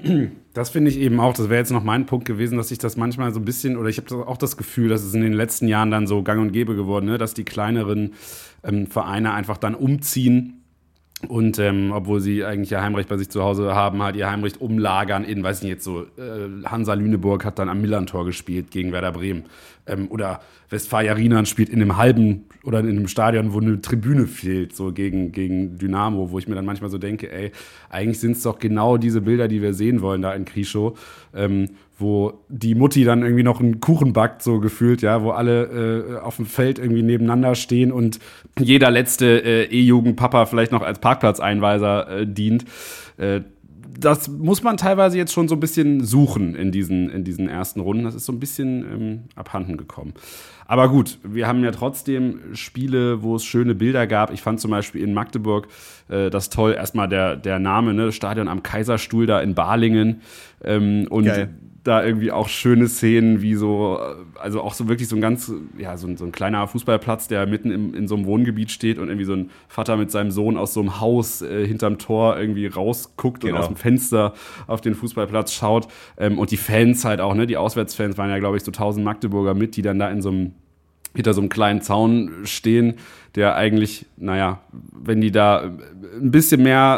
Das finde ich eben auch, das wäre jetzt noch mein Punkt gewesen, dass ich das manchmal so ein bisschen, oder ich habe auch das Gefühl, dass es in den letzten Jahren dann so gang und gäbe geworden, ne, dass die kleineren ähm, Vereine einfach dann umziehen und ähm, obwohl sie eigentlich ihr Heimrecht bei sich zu Hause haben, halt ihr Heimrecht umlagern in, weiß nicht jetzt so, äh, Hansa Lüneburg hat dann am Millantor gespielt gegen Werder Bremen. Ähm, oder Westfalia Rienan spielt in einem halben oder in einem Stadion, wo eine Tribüne fehlt, so gegen, gegen Dynamo, wo ich mir dann manchmal so denke, ey, eigentlich sind es doch genau diese Bilder, die wir sehen wollen da in Krieschow, ähm, wo die Mutti dann irgendwie noch einen Kuchen backt, so gefühlt, ja, wo alle äh, auf dem Feld irgendwie nebeneinander stehen und jeder letzte äh, E-Jugend-Papa vielleicht noch als Parkplatzeinweiser äh, dient. Äh, Das muss man teilweise jetzt schon so ein bisschen suchen in diesen, in diesen ersten Runden. Das ist so ein bisschen ähm, abhanden gekommen. Aber gut, wir haben ja trotzdem Spiele, wo es schöne Bilder gab. Ich fand zum Beispiel in Magdeburg äh, das toll. Erstmal der, der Name, ne? Stadion am Kaiserstuhl da in Balingen. Ähm, und Geil. Da irgendwie auch schöne Szenen, wie so, also auch so wirklich so ein ganz, ja, so ein, so ein kleiner Fußballplatz, der mitten im, in so einem Wohngebiet steht und irgendwie so ein Vater mit seinem Sohn aus so einem Haus äh, hinterm Tor irgendwie rausguckt genau. und aus dem Fenster auf den Fußballplatz schaut. Ähm, und die Fans halt auch, ne, die Auswärtsfans waren ja, glaube ich, so tausend Magdeburger mit, die dann da in so einem, hinter so einem kleinen Zaun stehen, der eigentlich, naja, wenn die da ein bisschen mehr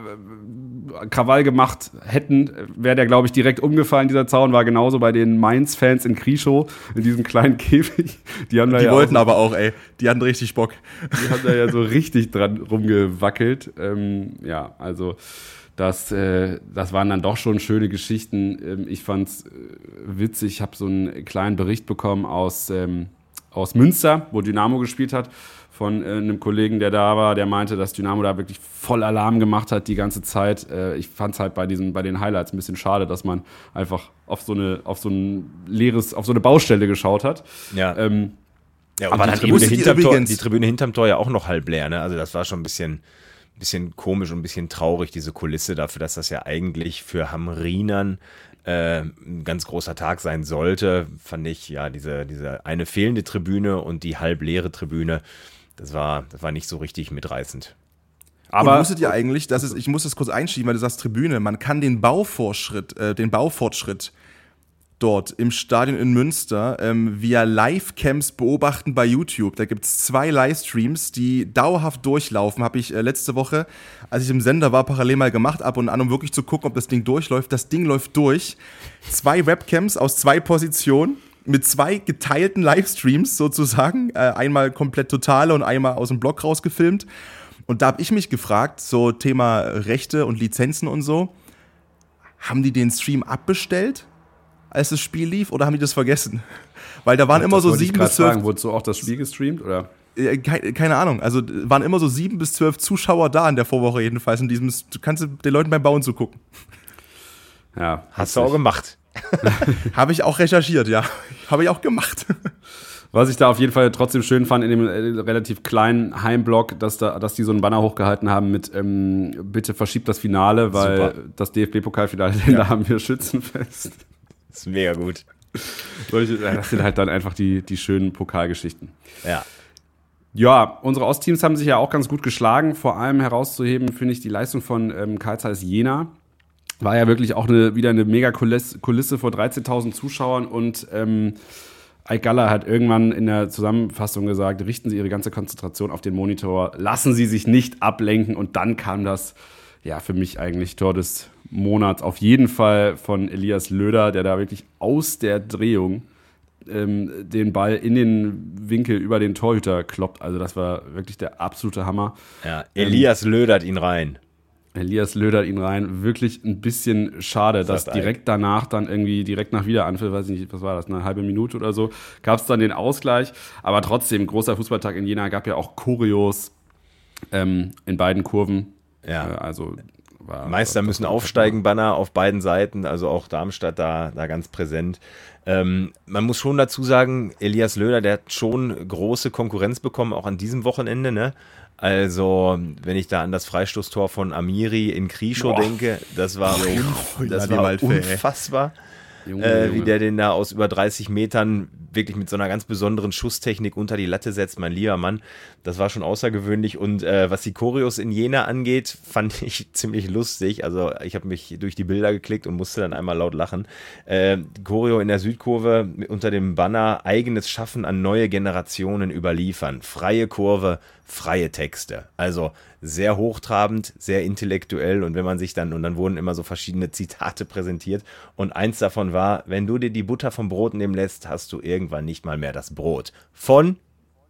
äh, Krawall gemacht hätten, wäre der, glaube ich, direkt umgefallen. Dieser Zaun war genauso bei den Mainz-Fans in Krieschow, in diesem kleinen Käfig. Die, haben da die ja wollten auch, aber auch, ey, die hatten richtig Bock. Die haben da ja so richtig dran rumgewackelt. Ähm, ja, also Das, äh, das waren dann doch schon schöne Geschichten. Ähm, ich fand's äh, witzig, ich habe so einen kleinen Bericht bekommen aus, ähm, aus Münster, wo Dynamo gespielt hat, von äh, einem Kollegen, der da war, der meinte, dass Dynamo da wirklich voll Alarm gemacht hat die ganze Zeit. Äh, ich fand's halt bei diesen, bei den Highlights ein bisschen schade, dass man einfach auf so eine, auf so ein leeres, auf so eine Baustelle geschaut hat. Ja. Ähm, ja, aber die Tribüne, hinterm Tor, die Tribüne hinterm Tor ja auch noch halb leer, ne? Also das war schon ein bisschen bisschen komisch und ein bisschen traurig, diese Kulisse dafür, dass das ja eigentlich für Hamrinern äh, ein ganz großer Tag sein sollte, fand ich, ja, diese, diese eine fehlende Tribüne und die halb leere Tribüne, das war, das war nicht so richtig mitreißend. Aber und wusstet ihr eigentlich, dass es, ich muss das kurz einschieben, weil du sagst Tribüne, man kann den Baufortschritt, äh, den Baufortschritt dort im Stadion in Münster ähm, via Livecams beobachten bei YouTube. Da gibt es zwei Livestreams, die dauerhaft durchlaufen. Habe ich äh, letzte Woche, als ich im Sender war, parallel mal gemacht, ab und an, um wirklich zu gucken, ob das Ding durchläuft. Das Ding läuft durch. Zwei Webcams aus zwei Positionen mit zwei geteilten Livestreams sozusagen. Äh, einmal komplett totale und einmal aus dem Blog rausgefilmt. Und da habe ich mich gefragt, so Thema Rechte und Lizenzen und so, haben die den Stream abbestellt, als das Spiel lief, oder haben die das vergessen? Weil da waren das immer so sieben bis zwölf. Wurde so auch das Spiel gestreamt, oder? Keine, keine Ahnung. Also waren immer so sieben bis zwölf Zuschauer da in der Vorwoche jedenfalls. In diesem, du kannst den Leuten beim Bauen zugucken. Ja, hast du auch gemacht. Habe ich auch recherchiert, ja. Habe ich auch gemacht. Was ich da auf jeden Fall trotzdem schön fand in dem äh, relativ kleinen Heimblock, dass da, dass die so einen Banner hochgehalten haben mit ähm, bitte verschiebt das Finale, weil Super. Das D F B-Pokalfinale, ja. Da haben wir Schützenfest. Das ist mega gut. Solche, das sind halt dann einfach die, die schönen Pokalgeschichten. Ja. Ja, unsere Ostteams haben sich ja auch ganz gut geschlagen. Vor allem herauszuheben, finde ich, die Leistung von ähm, Carl Zeiss Jena. War ja wirklich auch eine, wieder eine mega Kulisse, Kulisse vor dreizehntausend Zuschauern und ähm, Ike Galler hat irgendwann in der Zusammenfassung gesagt, richten Sie Ihre ganze Konzentration auf den Monitor, lassen Sie sich nicht ablenken, und dann kam das, ja, für mich eigentlich Tor des Monats auf jeden Fall von Elias Löder, der da wirklich aus der Drehung ähm, den Ball in den Winkel über den Torhüter kloppt. Also das war wirklich der absolute Hammer. Ja, Elias ähm, lödert ihn rein. Elias lödert ihn rein. Wirklich ein bisschen schade, dass direkt danach dann irgendwie, direkt nach Wiederanpfiff, weiß ich nicht, was war das, eine halbe Minute oder so, gab es dann den Ausgleich. Aber trotzdem, großer Fußballtag in Jena, gab ja auch Choreos ähm, in beiden Kurven. Ja. Äh, also war, Meister müssen aufsteigen, Banner auf beiden Seiten, also auch Darmstadt da, da ganz präsent. Ähm, man muss schon dazu sagen, Elias Löder, der hat schon große Konkurrenz bekommen, auch an diesem Wochenende, ne? Also, wenn ich da an das Freistoßtor von Amiri in Krischow Boah. denke, das war, oh, das war unfassbar, Junge, äh, Junge. wie der den da aus über dreißig Metern wirklich mit so einer ganz besonderen Schusstechnik unter die Latte setzt, mein lieber Mann. Das war schon außergewöhnlich. Und äh, was die Choreos in Jena angeht, fand ich ziemlich lustig. Also ich habe mich durch die Bilder geklickt und musste dann einmal laut lachen. Äh, Choreo in der Südkurve unter dem Banner eigenes Schaffen an neue Generationen überliefern. Freie Kurve, freie Texte. Also sehr hochtrabend, sehr intellektuell und wenn man sich dann, und dann wurden immer so verschiedene Zitate präsentiert und eins davon war, wenn du dir die Butter vom Brot nehmen lässt, hast du irgendwann nicht mal mehr das Brot. Von?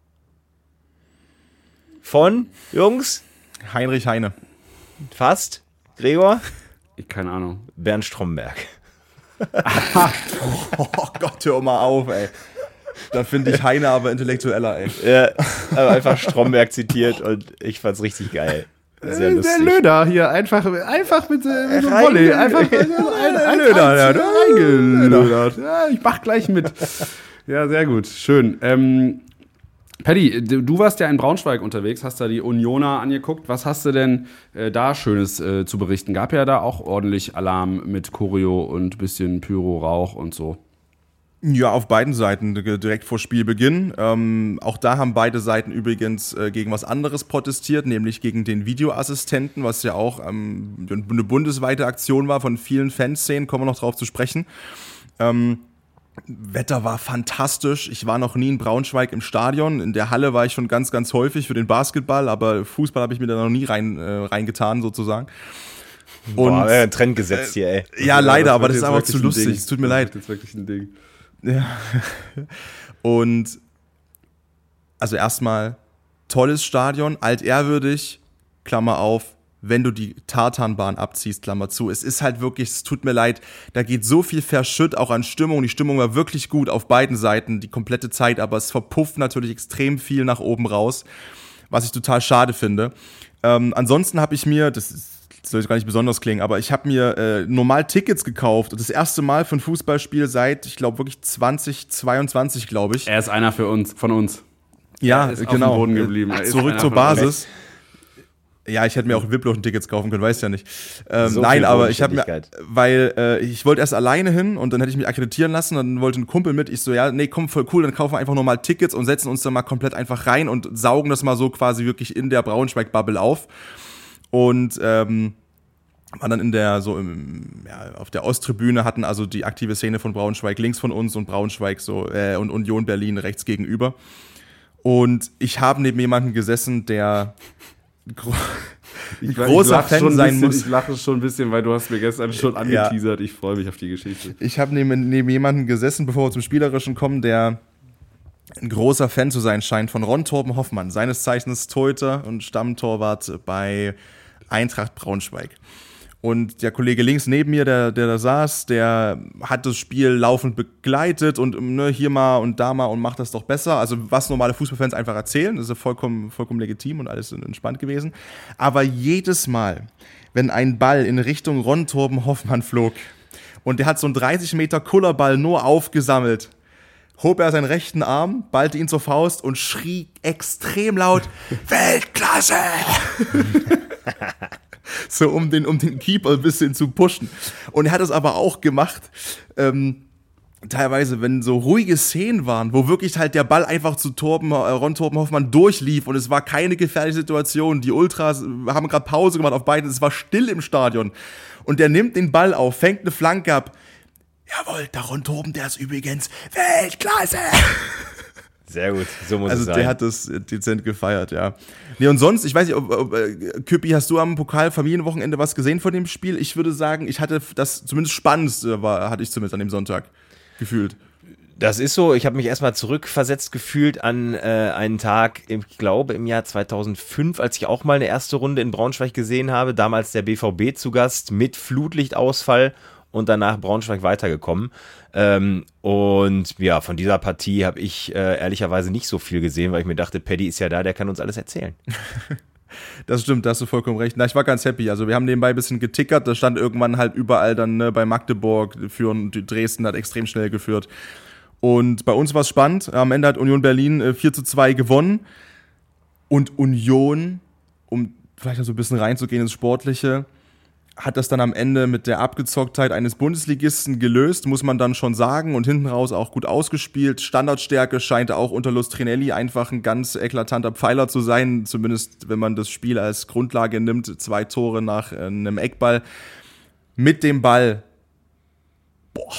Von, Jungs? Heinrich Heine. Fast? Gregor? Keine Ahnung. Bernd Stromberg. Oh Gott, hör mal auf, ey. Da finde ich Heine aber intellektueller, ey. Ja, aber einfach Stromberg zitiert und ich fand's richtig geil. Sehr lustig. Der Löder hier, einfach, einfach mit, mit so Volley. Einfach ein, ein Löder, ja, reingelödert. Ja, ich mach gleich mit. Ja, sehr gut, schön. Ähm, Paddy, du warst ja in Braunschweig unterwegs, hast da die Unioner angeguckt. Was hast du denn äh, da Schönes äh, zu berichten? Gab ja da auch ordentlich Alarm mit Choreo und bisschen Pyro, Rauch und so. Ja, auf beiden Seiten direkt vor Spielbeginn. Ähm, auch da haben beide Seiten übrigens äh, gegen was anderes protestiert, nämlich gegen den Videoassistenten, was ja auch ähm, eine bundesweite Aktion war von vielen Fanszenen, kommen wir noch drauf zu sprechen. Ähm, Wetter war fantastisch. Ich war noch nie in Braunschweig im Stadion. In der Halle war ich schon ganz, ganz häufig für den Basketball, aber Fußball habe ich mir da noch nie rein, äh, reingetan sozusagen. Und Boah, äh, Trend gesetzt hier, ey. Äh, ja, leider, das aber das ist einfach zu lustig. Es tut mir leid. Das ist wirklich ein Ding. Ja. Und also erstmal tolles Stadion, altehrwürdig, Klammer auf, wenn du die Tartanbahn abziehst, Klammer zu. Es ist halt wirklich, es tut mir leid, da geht so viel verschütt, auch an Stimmung. Die Stimmung war wirklich gut auf beiden Seiten, die komplette Zeit, aber es verpufft natürlich extrem viel nach oben raus, was ich total schade finde. Ähm, ansonsten habe ich mir, das ist Das soll jetzt gar nicht besonders klingen, aber ich habe mir äh, normal Tickets gekauft. Das erste Mal für ein Fußballspiel seit, ich glaube, wirklich zwanzig zweiundzwanzig, glaube ich. Er ist einer für uns, von uns. Ja, er ist genau. Auf dem Boden geblieben. Er Zurück zur Basis. Ja, ich hätte mir auch in Wipploch Tickets kaufen können, weiß ja nicht. Ähm, so nein, aber ich habe mir, weil äh, ich wollte erst alleine hin und dann hätte ich mich akkreditieren lassen, dann wollte ein Kumpel mit, ich so, ja, nee, komm, voll cool, dann kaufen wir einfach nochmal Tickets und setzen uns dann mal komplett einfach rein und saugen das mal so quasi wirklich in der Braunschweig-Bubble auf. Und ähm, war dann in der, so im, ja, auf der Osttribüne, hatten also die aktive Szene von Braunschweig links von uns und Braunschweig so, äh, und Union Berlin rechts gegenüber. Und ich habe neben jemandem gesessen, der gro- ein großer Fan schon sein bisschen, muss. Ich lache schon ein bisschen, weil du hast mir gestern schon angeteasert. Ja. Ich freue mich auf die Geschichte. Ich habe neben, neben jemandem gesessen, bevor wir zum Spielerischen kommen, der ein großer Fan zu sein scheint von Ron Torben Hoffmann, seines Zeichens Torhüter und Stammtorwart bei Eintracht Braunschweig. Und der Kollege links neben mir, der, der da saß, der hat das Spiel laufend begleitet und ne, hier mal und da mal und macht das doch besser. Also was normale Fußballfans einfach erzählen, das ist ja vollkommen, vollkommen legitim und alles entspannt gewesen. Aber jedes Mal, wenn ein Ball in Richtung Ron Torben Hoffmann flog und der hat so einen dreißig Meter Kullerball nur aufgesammelt, hob er seinen rechten Arm, ballte ihn zur Faust und schrie extrem laut, Weltklasse! So, um den, um den Keeper ein bisschen zu pushen. Und er hat es aber auch gemacht, ähm, teilweise, wenn so ruhige Szenen waren, wo wirklich halt der Ball einfach zu Torben, äh, Ron Torben Hoffmann durchlief und es war keine gefährliche Situation. Die Ultras haben gerade Pause gemacht auf beiden, es war still im Stadion. Und der nimmt den Ball auf, fängt eine Flanke ab. Jawohl, der Ron Torben, der ist übrigens Weltklasse! Sehr gut, so muss also es sein. Also der hat das dezent gefeiert, ja. Nee, und sonst, ich weiß nicht, ob, ob äh, Küppi, hast du am Pokal-Familienwochenende was gesehen von dem Spiel? Ich würde sagen, ich hatte das zumindest Spannendste, war, hatte ich zumindest an dem Sonntag gefühlt. Das ist so, ich habe mich erstmal zurückversetzt gefühlt an äh, einen Tag, ich glaube im Jahr zweitausendfünf, als ich auch mal eine erste Runde in Braunschweig gesehen habe, damals der B V B zu Gast mit Flutlichtausfall und danach Braunschweig weitergekommen. Ähm, und ja, von dieser Partie habe ich äh, ehrlicherweise nicht so viel gesehen, weil ich mir dachte, Paddy ist ja da, der kann uns alles erzählen. Das stimmt, da hast du vollkommen recht. Na, ich war ganz happy. Also wir haben nebenbei ein bisschen getickert. Da stand irgendwann halt überall dann ne, bei Magdeburg führen, Dresden hat extrem schnell geführt. Und bei uns war es spannend. Am Ende hat Union Berlin äh, vier zu zwei gewonnen. Und Union, um vielleicht so ein bisschen reinzugehen ins Sportliche, hat das dann am Ende mit der Abgezocktheit eines Bundesligisten gelöst, muss man dann schon sagen, und hinten raus auch gut ausgespielt. Standardstärke scheint auch unter Lustrinelli einfach ein ganz eklatanter Pfeiler zu sein, zumindest wenn man das Spiel als Grundlage nimmt, zwei Tore nach äh, einem Eckball. Mit dem Ball, boah,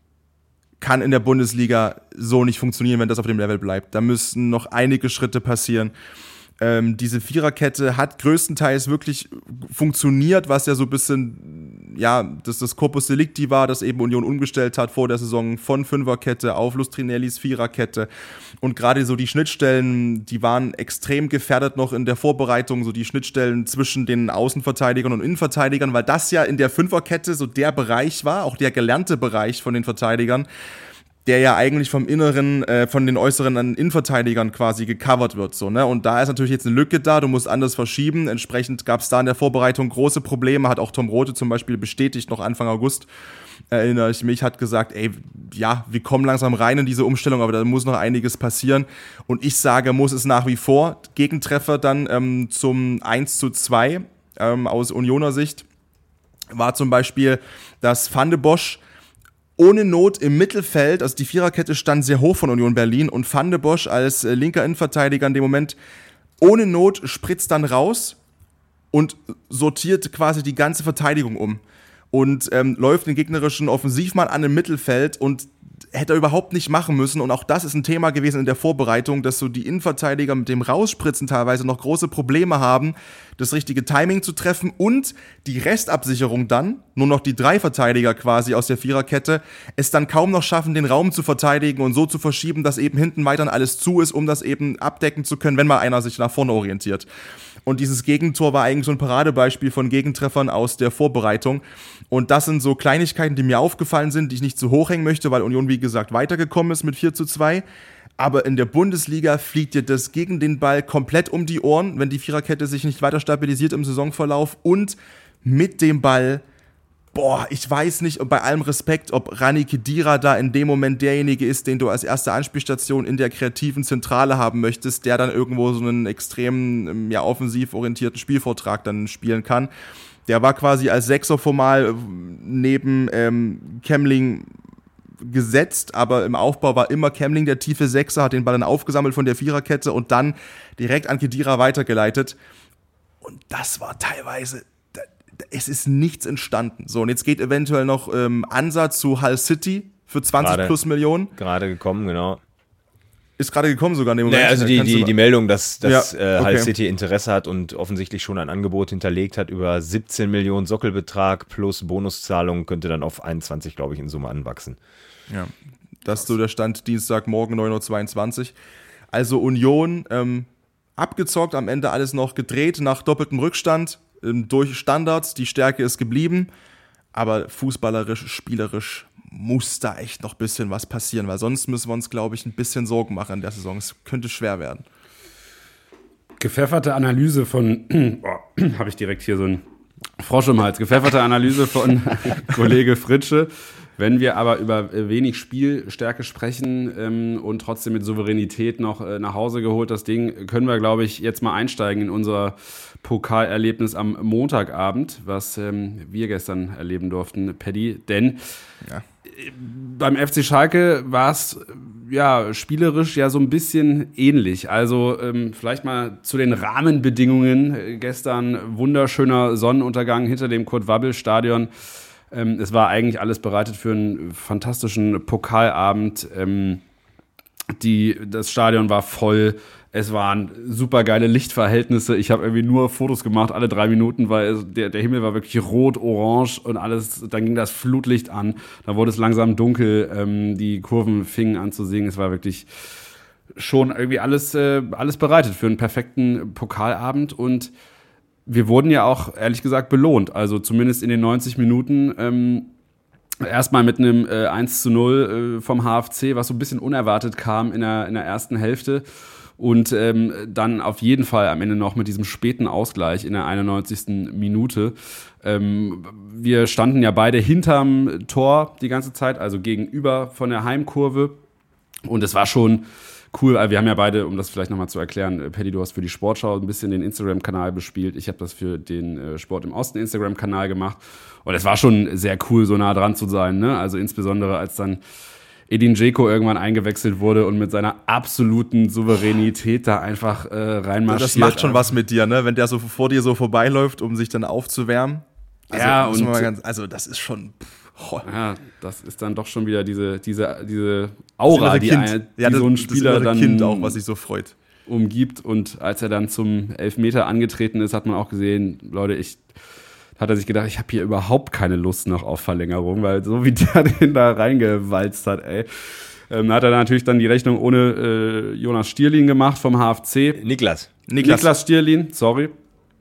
kann in der Bundesliga so nicht funktionieren, wenn das auf dem Level bleibt. Da müssen noch einige Schritte passieren. Ähm, diese Viererkette hat größtenteils wirklich funktioniert, was ja so ein bisschen, ja, dass das Corpus Delicti war, das eben Union umgestellt hat vor der Saison von Fünferkette auf Lustrinellis Viererkette. Und gerade so die Schnittstellen, die waren extrem gefährdet noch in der Vorbereitung, so die Schnittstellen zwischen den Außenverteidigern und Innenverteidigern, weil das ja in der Fünferkette so der Bereich war, auch der gelernte Bereich von den Verteidigern, der ja eigentlich vom inneren, äh, von den äußeren Innenverteidigern quasi gecovert wird, so, ne? Und da ist natürlich jetzt eine Lücke da, du musst anders verschieben. Entsprechend gab es da in der Vorbereitung große Probleme, hat auch Tom Rothe zum Beispiel bestätigt, noch Anfang August, erinnere ich mich, hat gesagt, ey, ja, wir kommen langsam rein in diese Umstellung, aber da muss noch einiges passieren. Und ich sage, muss es nach wie vor. Gegentreffer dann ähm, zum eins zu zwei ähm, aus Unioner Sicht war zum Beispiel, dass Van de Bosch ohne Not im Mittelfeld, also die Viererkette stand sehr hoch von Union Berlin und Van de Bosch als äh, linker Innenverteidiger in dem Moment ohne Not spritzt dann raus und sortiert quasi die ganze Verteidigung um und ähm, läuft den gegnerischen Offensivmann an im Mittelfeld und hätte er überhaupt nicht machen müssen. Und auch das ist ein Thema gewesen in der Vorbereitung, dass so die Innenverteidiger mit dem Rausspritzen teilweise noch große Probleme haben, das richtige Timing zu treffen und die Restabsicherung dann, nur noch die drei Verteidiger quasi aus der Viererkette, es dann kaum noch schaffen, den Raum zu verteidigen und so zu verschieben, dass eben hinten weiter alles zu ist, um das eben abdecken zu können, wenn mal einer sich nach vorne orientiert. Und dieses Gegentor war eigentlich so ein Paradebeispiel von Gegentreffern aus der Vorbereitung. Und das sind so Kleinigkeiten, die mir aufgefallen sind, die ich nicht zu hoch hängen möchte, weil Union, wie gesagt, weitergekommen ist mit vier zu zwei. Aber in der Bundesliga fliegt dir das gegen den Ball komplett um die Ohren, wenn die Viererkette sich nicht weiter stabilisiert im Saisonverlauf. Und mit dem Ball, boah, ich weiß nicht, bei allem Respekt, ob Rani Khedira da in dem Moment derjenige ist, den du als erste Anspielstation in der kreativen Zentrale haben möchtest, der dann irgendwo so einen extrem ja, offensiv orientierten Spielvortrag dann spielen kann. Der war quasi als Sechser formal neben ähm, Kemmling gesetzt, aber im Aufbau war immer Kemmling der tiefe Sechser, hat den Ball dann aufgesammelt von der Viererkette und dann direkt an Khedira weitergeleitet. Und das war teilweise, es ist nichts entstanden. So, und jetzt geht eventuell noch ähm, Ansatz zu Hull City für zwanzig Gerade, plus Millionen. Gerade gekommen, genau. Ist gerade gekommen sogar in dem Moment. Naja, also die, die, die Meldung, dass, dass ja, äh, Hull okay. City Interesse hat und offensichtlich schon ein Angebot hinterlegt hat über siebzehn Millionen Sockelbetrag plus Bonuszahlung, könnte dann auf einundzwanzig, glaube ich, in Summe anwachsen. Ja, das ist so der Stand Dienstagmorgen neun Uhr zweiundzwanzig. Also Union ähm, abgezockt, am Ende alles noch gedreht nach doppeltem Rückstand, ähm, durch Standards, die Stärke ist geblieben, aber fußballerisch, spielerisch muss da echt noch ein bisschen was passieren, weil sonst müssen wir uns, glaube ich, ein bisschen Sorgen machen in der Saison. Es könnte schwer werden. Gepfefferte Analyse von, oh, habe ich direkt hier so einen Frosch im Hals, gepfefferte Analyse von Kollege Fritsche. Wenn wir aber über wenig Spielstärke sprechen ähm, und trotzdem mit Souveränität noch äh, nach Hause geholt, das Ding, können wir, glaube ich, jetzt mal einsteigen in unser Pokalerlebnis am Montagabend, was ähm, wir gestern erleben durften, Paddy. Denn ja. beim F C Schalke war es ja spielerisch ja so ein bisschen ähnlich. Also ähm, vielleicht mal zu den Rahmenbedingungen. Gestern wunderschöner Sonnenuntergang hinter dem Kurt-Wabbel-Stadion. Ähm, es war eigentlich alles bereitet für einen fantastischen Pokalabend. Ähm, Die, das Stadion war voll. Es waren super geile Lichtverhältnisse. Ich habe irgendwie nur Fotos gemacht, alle drei Minuten, weil der, der Himmel war wirklich rot, orange und alles. Dann ging das Flutlicht an. Dann wurde es langsam dunkel. Ähm, die Kurven fingen an zu singen. Es war wirklich schon irgendwie alles, äh, alles bereitet für einen perfekten Pokalabend. Und wir wurden ja auch, ehrlich gesagt, belohnt. Also zumindest in den neunzig Minuten. Ähm, erstmal mit einem äh, eins zu null äh, vom H F C, was so ein bisschen unerwartet kam in der, in der ersten Hälfte. Und ähm, dann auf jeden Fall am Ende noch mit diesem späten Ausgleich in der einundneunzigsten Minute. Ähm, wir standen ja beide hinterm Tor die ganze Zeit, also gegenüber von der Heimkurve. Und es war schon cool. Wir haben ja beide, um das vielleicht nochmal zu erklären, Paddy, du hast für die Sportschau ein bisschen den Instagram-Kanal bespielt. Ich habe das für den äh, Sport im Osten Instagram-Kanal gemacht. Und es war schon sehr cool, so nah dran zu sein, ne? Also insbesondere als dann Edin Dzeko irgendwann eingewechselt wurde und mit seiner absoluten Souveränität da einfach äh, reinmarschiert. Das macht schon was mit dir, ne? Wenn der so vor dir so vorbeiläuft, um sich dann aufzuwärmen. Also, ja, und mal ganz, also das ist schon. Oh. Ja, das ist dann doch schon wieder diese, diese, diese Aura, die, kind. die ja, das, so ein Spieler das dann Kind auch, was sich so freut. umgibt. Und als er dann zum Elfmeter angetreten ist, hat man auch gesehen, Leute, ich hat er sich gedacht, ich habe hier überhaupt keine Lust noch auf Verlängerung, weil so wie der den da reingewalzt hat, ey. Ähm, hat er natürlich dann die Rechnung ohne äh, Jonas Stierlin gemacht vom H F C. Niklas. Niklas, Niklas Stierlin, sorry.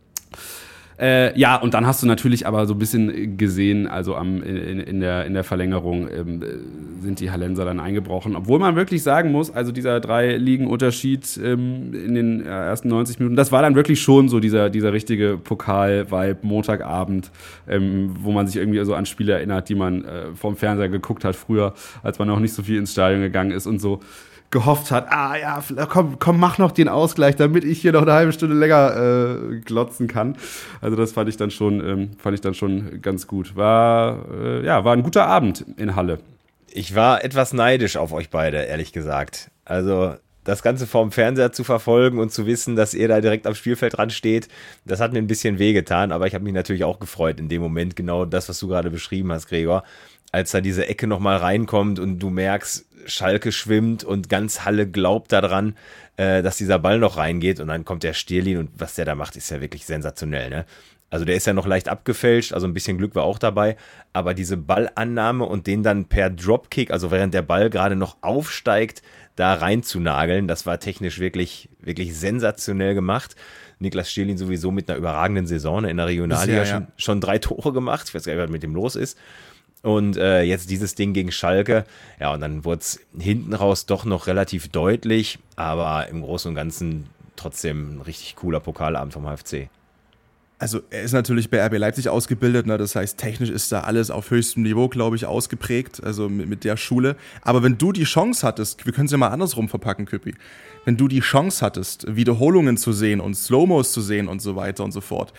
Äh, ja, und dann hast du natürlich aber so ein bisschen gesehen, also am, in, in, der, in der Verlängerung ähm, sind die Hallenser dann eingebrochen. Obwohl man wirklich sagen muss, also dieser drei-Ligen-Unterschied ähm, in den ersten neunzig Minuten, das war dann wirklich schon so dieser, dieser richtige Pokal-Vibe, Montagabend, ähm, wo man sich irgendwie so an Spiele erinnert, die man äh, vom Fernseher geguckt hat früher, als man noch nicht so viel ins Stadion gegangen ist und so gehofft hat, ah ja, komm, komm, mach noch den Ausgleich, damit ich hier noch eine halbe Stunde länger äh, glotzen kann. Also das fand ich dann schon, ähm, fand ich dann schon ganz gut. War, äh, ja, war ein guter Abend in Halle. Ich war etwas neidisch auf euch beide, ehrlich gesagt. Also das Ganze vorm Fernseher zu verfolgen und zu wissen, dass ihr da direkt am Spielfeld dran steht, das hat mir ein bisschen wehgetan, aber ich habe mich natürlich auch gefreut in dem Moment, genau das, was du gerade beschrieben hast, Gregor, als da diese Ecke nochmal reinkommt und du merkst, Schalke schwimmt und ganz Halle glaubt daran, äh, dass dieser Ball noch reingeht und dann kommt der Stierlin und was der da macht, ist ja wirklich sensationell, ne? Also der ist ja noch leicht abgefälscht, also ein bisschen Glück war auch dabei, aber diese Ballannahme und den dann per Dropkick, also während der Ball gerade noch aufsteigt, da reinzunageln, das war technisch wirklich, wirklich sensationell gemacht. Niklas Stierlin sowieso mit einer überragenden Saison in der Regionalliga Bisher, ja. schon, schon drei Tore gemacht, ich weiß gar nicht, was mit dem los ist. Und äh, jetzt dieses Ding gegen Schalke, ja, und dann wurde es hinten raus doch noch relativ deutlich, aber im Großen und Ganzen trotzdem ein richtig cooler Pokalabend vom H F C. Also er ist natürlich bei R B Leipzig ausgebildet, ne? Das heißt, technisch ist da alles auf höchstem Niveau, glaube ich, ausgeprägt, also mit, mit der Schule. Aber wenn du die Chance hattest, wir können es ja mal andersrum verpacken, Küppi, wenn du die Chance hattest, Wiederholungen zu sehen und Slow-Mos zu sehen und so weiter und so fort,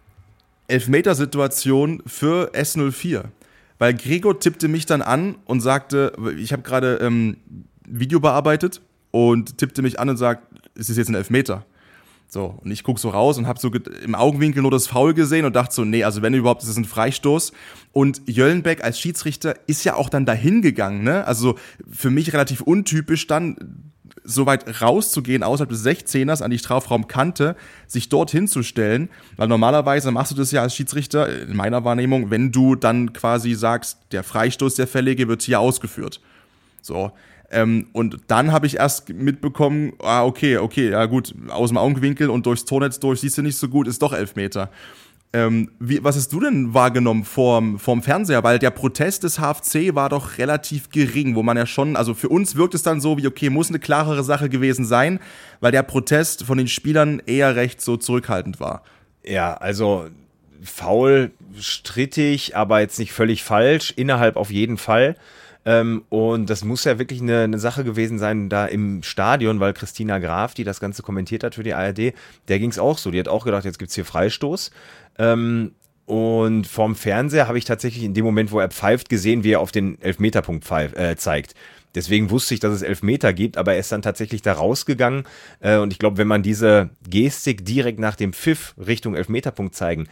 Elfmetersituation für S null vier. Weil Gregor tippte mich dann an und sagte, ich habe gerade ähm, Video bearbeitet und tippte mich an und sagt, es ist jetzt ein Elfmeter. So, und ich gucke so raus und habe so im Augenwinkel nur das Foul gesehen und dachte so, nee, also wenn überhaupt, ist es ein Freistoß. Und Jöllenbeck als Schiedsrichter ist ja auch dann dahin gegangen, ne? Also für mich relativ untypisch dann, so weit rauszugehen, außerhalb des sechzehners an die Strafraumkante, sich dort hinzustellen, weil normalerweise machst du das ja als Schiedsrichter, in meiner Wahrnehmung, wenn du dann quasi sagst, der Freistoß, der Fällige, wird hier ausgeführt. So, ähm, und dann habe ich erst mitbekommen, ah, okay, okay, ja gut, aus dem Augenwinkel und durchs Tornetz durch siehst du nicht so gut, ist doch Elfmeter. Ähm, wie, was hast du denn wahrgenommen vorm, vorm Fernseher? Weil der Protest des H F C war doch relativ gering, wo man ja schon, also für uns wirkt es dann so wie, okay, muss eine klarere Sache gewesen sein, weil der Protest von den Spielern eher recht so zurückhaltend war. Ja, also faul, strittig, aber jetzt nicht völlig falsch, innerhalb auf jeden Fall. Ähm, und das muss ja wirklich eine, eine Sache gewesen sein da im Stadion, weil Christina Graf, die das Ganze kommentiert hat für die A R D, der ging es auch so. Die hat auch gedacht, jetzt gibt's hier Freistoß. Ähm, und vorm Fernseher habe ich tatsächlich in dem Moment, wo er pfeift, gesehen, wie er auf den Elfmeterpunkt pfeif, äh, zeigt. Deswegen wusste ich, dass es Elfmeter gibt, aber er ist dann tatsächlich da rausgegangen. Äh, und ich glaube, wenn man diese Gestik direkt nach dem Pfiff Richtung Elfmeterpunkt zeigen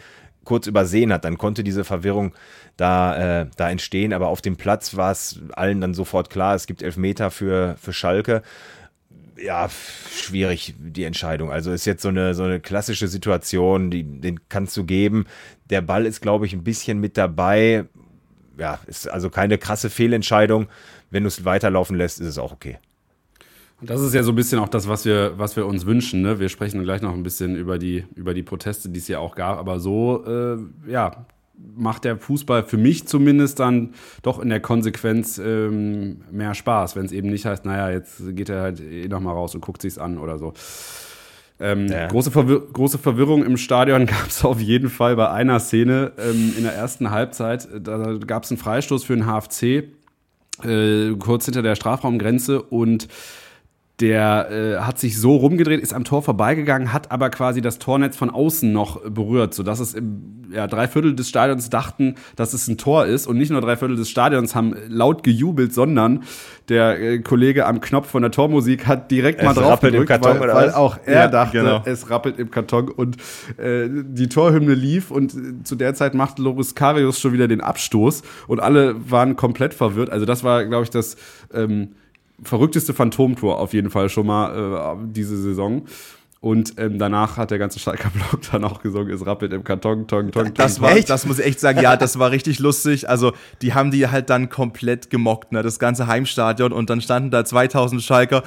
kurz übersehen hat, dann konnte diese Verwirrung da, äh, da entstehen, aber auf dem Platz war es allen dann sofort klar, es gibt Elfmeter für, für Schalke. Ja, schwierig, die Entscheidung. Also ist jetzt so eine, so eine klassische Situation, die, den kannst du geben. Der Ball ist, glaube ich, ein bisschen mit dabei. Ja, ist also keine krasse Fehlentscheidung. Wenn du es weiterlaufen lässt, ist es auch okay. Und das ist ja so ein bisschen auch das, was wir, was wir uns wünschen. Ne? Wir sprechen gleich noch ein bisschen über die, über die Proteste, die es ja auch gab. Aber so, äh, ja, macht der Fußball für mich zumindest dann doch in der Konsequenz ähm, mehr Spaß, wenn es eben nicht heißt, naja, jetzt geht er halt eh noch mal raus und guckt sich's an oder so. Ähm, ja. große, Verwir- große Verwirrung im Stadion gab es auf jeden Fall bei einer Szene ähm, in der ersten Halbzeit. Da gab es einen Freistoß für den H F C, äh, kurz hinter der Strafraumgrenze, und der äh, hat sich so rumgedreht, ist am Tor vorbeigegangen, hat aber quasi das Tornetz von außen noch berührt, sodass es im, ja, drei Viertel des Stadions dachten, dass es ein Tor ist. Und nicht nur drei Viertel des Stadions haben laut gejubelt, sondern der äh, Kollege am Knopf von der Tormusik hat direkt es mal drauf gedrückt, Karton, weil, weil auch er ja, dachte, genau. es rappelt im Karton. Und äh, die Torhymne lief und äh, zu der Zeit machte Loris Karius schon wieder den Abstoß und alle waren komplett verwirrt. Also das war, glaube ich, das ähm, verrückteste Phantomtor auf jeden Fall schon mal äh, diese Saison. Und ähm, danach hat der ganze Schalker Block dann auch gesungen, es rappelt im Karton, tong, tong, das tong. war, das muss ich echt sagen, ja, das war richtig lustig. Also die haben die halt dann komplett gemockt, ne, das ganze Heimstadion, und dann standen da zweitausend Schalker.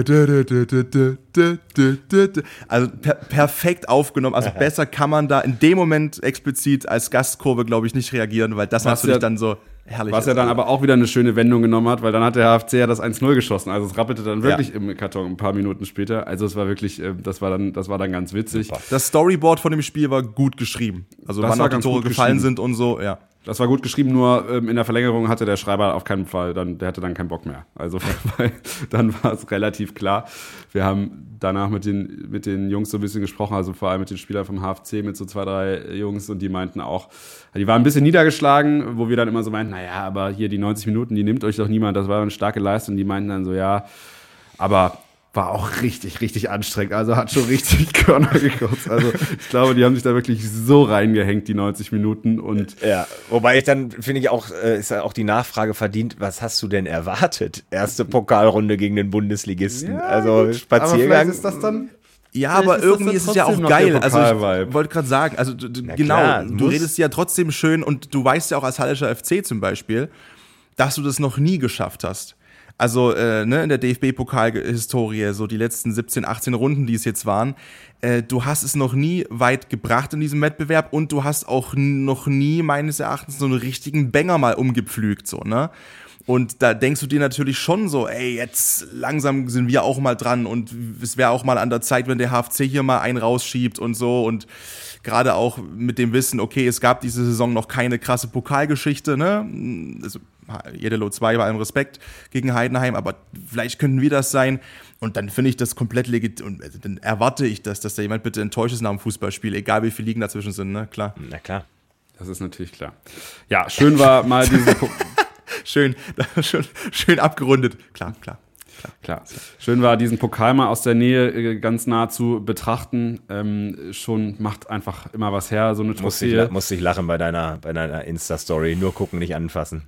Also per- perfekt aufgenommen. Also besser kann man da in dem Moment explizit als Gastkurve, glaube ich, nicht reagieren, weil das Was natürlich ja, dann so herrlich was ist. er dann aber auch wieder eine schöne Wendung genommen hat, weil dann hat der H F C ja das eins null geschossen. Also es rappelte dann wirklich ja. im Karton ein paar Minuten später. Also es war wirklich, das war dann, das war dann ganz witzig. Das Storyboard von dem Spiel war gut geschrieben. Also das wann auch die Tore gefallen sind und so, ja. Das war gut geschrieben, nur ähm, in der Verlängerung hatte der Schreiber auf keinen Fall, dann, der hatte dann keinen Bock mehr. Also weil, dann war es relativ klar. Wir haben danach mit den, mit den Jungs so ein bisschen gesprochen, also vor allem mit den Spielern vom H F C, mit so zwei, drei Jungs, und die meinten auch, die waren ein bisschen niedergeschlagen, wo wir dann immer so meinten, naja, aber hier die neunzig Minuten, die nimmt euch doch niemand, das war eine starke Leistung. Die meinten dann so, ja, aber war auch richtig, richtig anstrengend. Also hat schon richtig Körner gekostet. Also ich glaube, die haben sich da wirklich so reingehängt, die neunzig Minuten. Und ja, wobei ich dann, finde ich auch, äh, ist ja auch die Nachfrage verdient, was hast du denn erwartet? Erste Pokalrunde gegen den Bundesligisten. Ja, also gut. Spaziergang. Aber ist das dann... Ja, aber irgendwie ist es ja auch geil. Also ich wollte gerade sagen, also du, du, genau, klar, du redest ja trotzdem schön, und du weißt ja auch als Hallischer F C zum Beispiel, dass du das noch nie geschafft hast. Also äh, ne, in der D F B-Pokal-Historie, so die letzten siebzehn, achtzehn Runden, die es jetzt waren, äh, du hast es noch nie weit gebracht in diesem Wettbewerb, und du hast auch noch nie meines Erachtens so einen richtigen Banger mal umgepflügt, so, ne? Und da denkst du dir natürlich schon so, ey, jetzt langsam sind wir auch mal dran, und es wäre auch mal an der Zeit, wenn der H F C hier mal einen rausschiebt und so, und gerade auch mit dem Wissen, okay, es gab diese Saison noch keine krasse Pokalgeschichte, ne? Also, Jedelo zwei bei allem Respekt gegen Heidenheim, aber vielleicht könnten wir das sein, und dann finde ich das komplett legitim, und dann erwarte ich das, dass da jemand bitte enttäuscht ist nach dem Fußballspiel, egal wie viele Ligen dazwischen sind, ne? Klar. Na klar. Das ist natürlich klar. Ja, schön war mal diese... Schön, schön, schön abgerundet. Klar, klar, klar. Klar. Schön war, diesen Pokal mal aus der Nähe ganz nah zu betrachten. Ähm, schon macht einfach immer was her, so eine Trophäe. Musste ich lachen bei deiner, bei deiner Insta-Story. Nur gucken, nicht anfassen.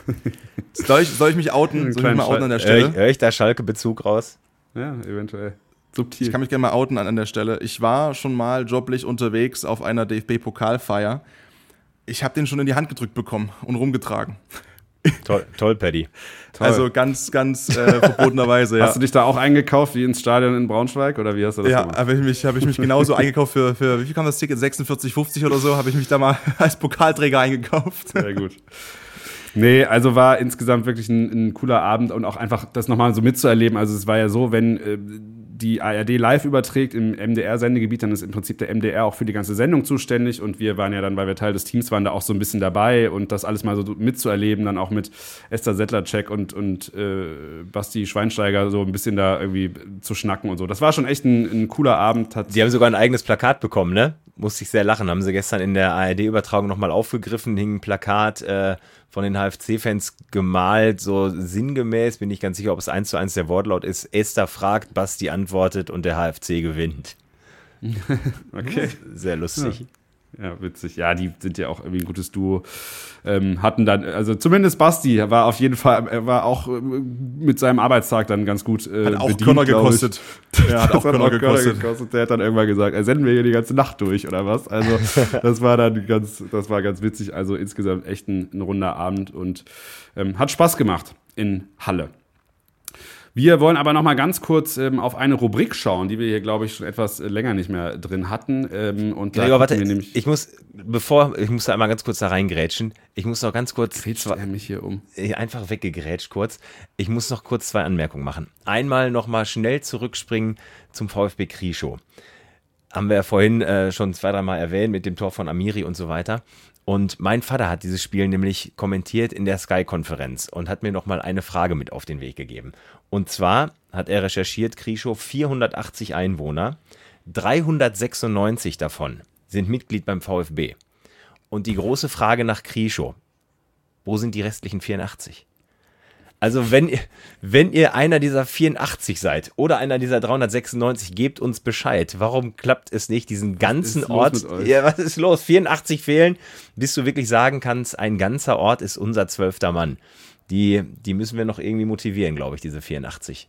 soll, ich, soll ich mich outen? Soll ich mich mal outen an der Stelle? Hör ich, hör ich da Schalke-Bezug raus? Ja, eventuell. Subtil. Ich kann mich gerne mal outen an, an der Stelle. Ich war schon mal joblich unterwegs auf einer D F B-Pokalfeier. Ich habe den schon in die Hand gedrückt bekommen und rumgetragen. Toll, toll, Paddy. Toll. Also ganz, ganz äh, verbotenerweise, ja. Hast du dich da auch eingekauft wie ins Stadion in Braunschweig, oder wie hast du das ja, gemacht? Ja, habe ich mich, hab ich mich genauso eingekauft für, für, wie viel kam das Ticket? sechsundvierzig fünfzig oder so, habe ich mich da mal als Pokalträger eingekauft. Sehr gut. Nee, also war insgesamt wirklich ein, ein cooler Abend, und auch einfach das nochmal so mitzuerleben. Also es war ja so, wenn äh, die A R D live überträgt im M D R-Sendegebiet, dann ist im Prinzip der M D R auch für die ganze Sendung zuständig, und wir waren ja dann, weil wir Teil des Teams waren, da auch so ein bisschen dabei, und das alles mal so mitzuerleben, dann auch mit Esther Settlercheck und, und äh, Basti Schweinsteiger so ein bisschen da irgendwie zu schnacken und so. Das war schon echt ein, ein cooler Abend. Hat die haben sogar ein eigenes Plakat bekommen, ne? Musste ich sehr lachen. Haben sie gestern in der A R D-Übertragung nochmal aufgegriffen, hing ein Plakat äh, von den H F C-Fans gemalt, so sinngemäß, bin ich ganz sicher, ob es eins zu eins der Wortlaut ist. Esther fragt, Basti antwortet und der H F C gewinnt. Okay. Sehr lustig. Ja, witzig. Ja, die sind ja auch irgendwie ein gutes Duo. Ähm, hatten dann, also zumindest Basti war auf jeden Fall, er war auch mit seinem Arbeitstag dann ganz gut äh, Hat auch bedient, Körner gekostet. Ja, hat auch Körner gekostet. gekostet. Der hat dann irgendwann gesagt, er senden wir hier die ganze Nacht durch oder was. Also das war dann ganz, das war ganz witzig. Also insgesamt echt ein, ein runder Abend und ähm, hat Spaß gemacht in Halle. Wir wollen aber noch mal ganz kurz ähm, auf eine Rubrik schauen, die wir hier, glaube ich, schon etwas länger nicht mehr drin hatten. Ähm, und Gregor, warte, ich muss, bevor, ich muss da einmal ganz kurz da reingrätschen. Ich muss noch ganz kurz... Grätscht er mich hier um? Einfach weggegrätscht kurz. Ich muss noch kurz zwei Anmerkungen machen. Einmal noch mal schnell zurückspringen zum VfB Krieschow. Haben wir ja vorhin äh, schon zwei, dreimal erwähnt mit dem Tor von Amiri und so weiter. Und mein Vater hat dieses Spiel nämlich kommentiert in der Sky-Konferenz und hat mir nochmal eine Frage mit auf den Weg gegeben. Und zwar hat er recherchiert, Krieschow vierhundertachtzig Einwohner, dreihundertsechsundneunzig davon sind Mitglied beim VfB. Und die große Frage nach Krieschow, wo sind die restlichen vierundachtzig? Also wenn ihr, wenn ihr einer dieser vierundachtzig seid oder einer dieser dreihundertsechsundneunzig, gebt uns Bescheid. Warum klappt es nicht, diesen ganzen Ort... Ja, was ist los? vierundachtzig fehlen, bis du wirklich sagen kannst, ein ganzer Ort ist unser zwölfter Mann. Die, die müssen wir noch irgendwie motivieren, glaube ich, diese vierundachtzig.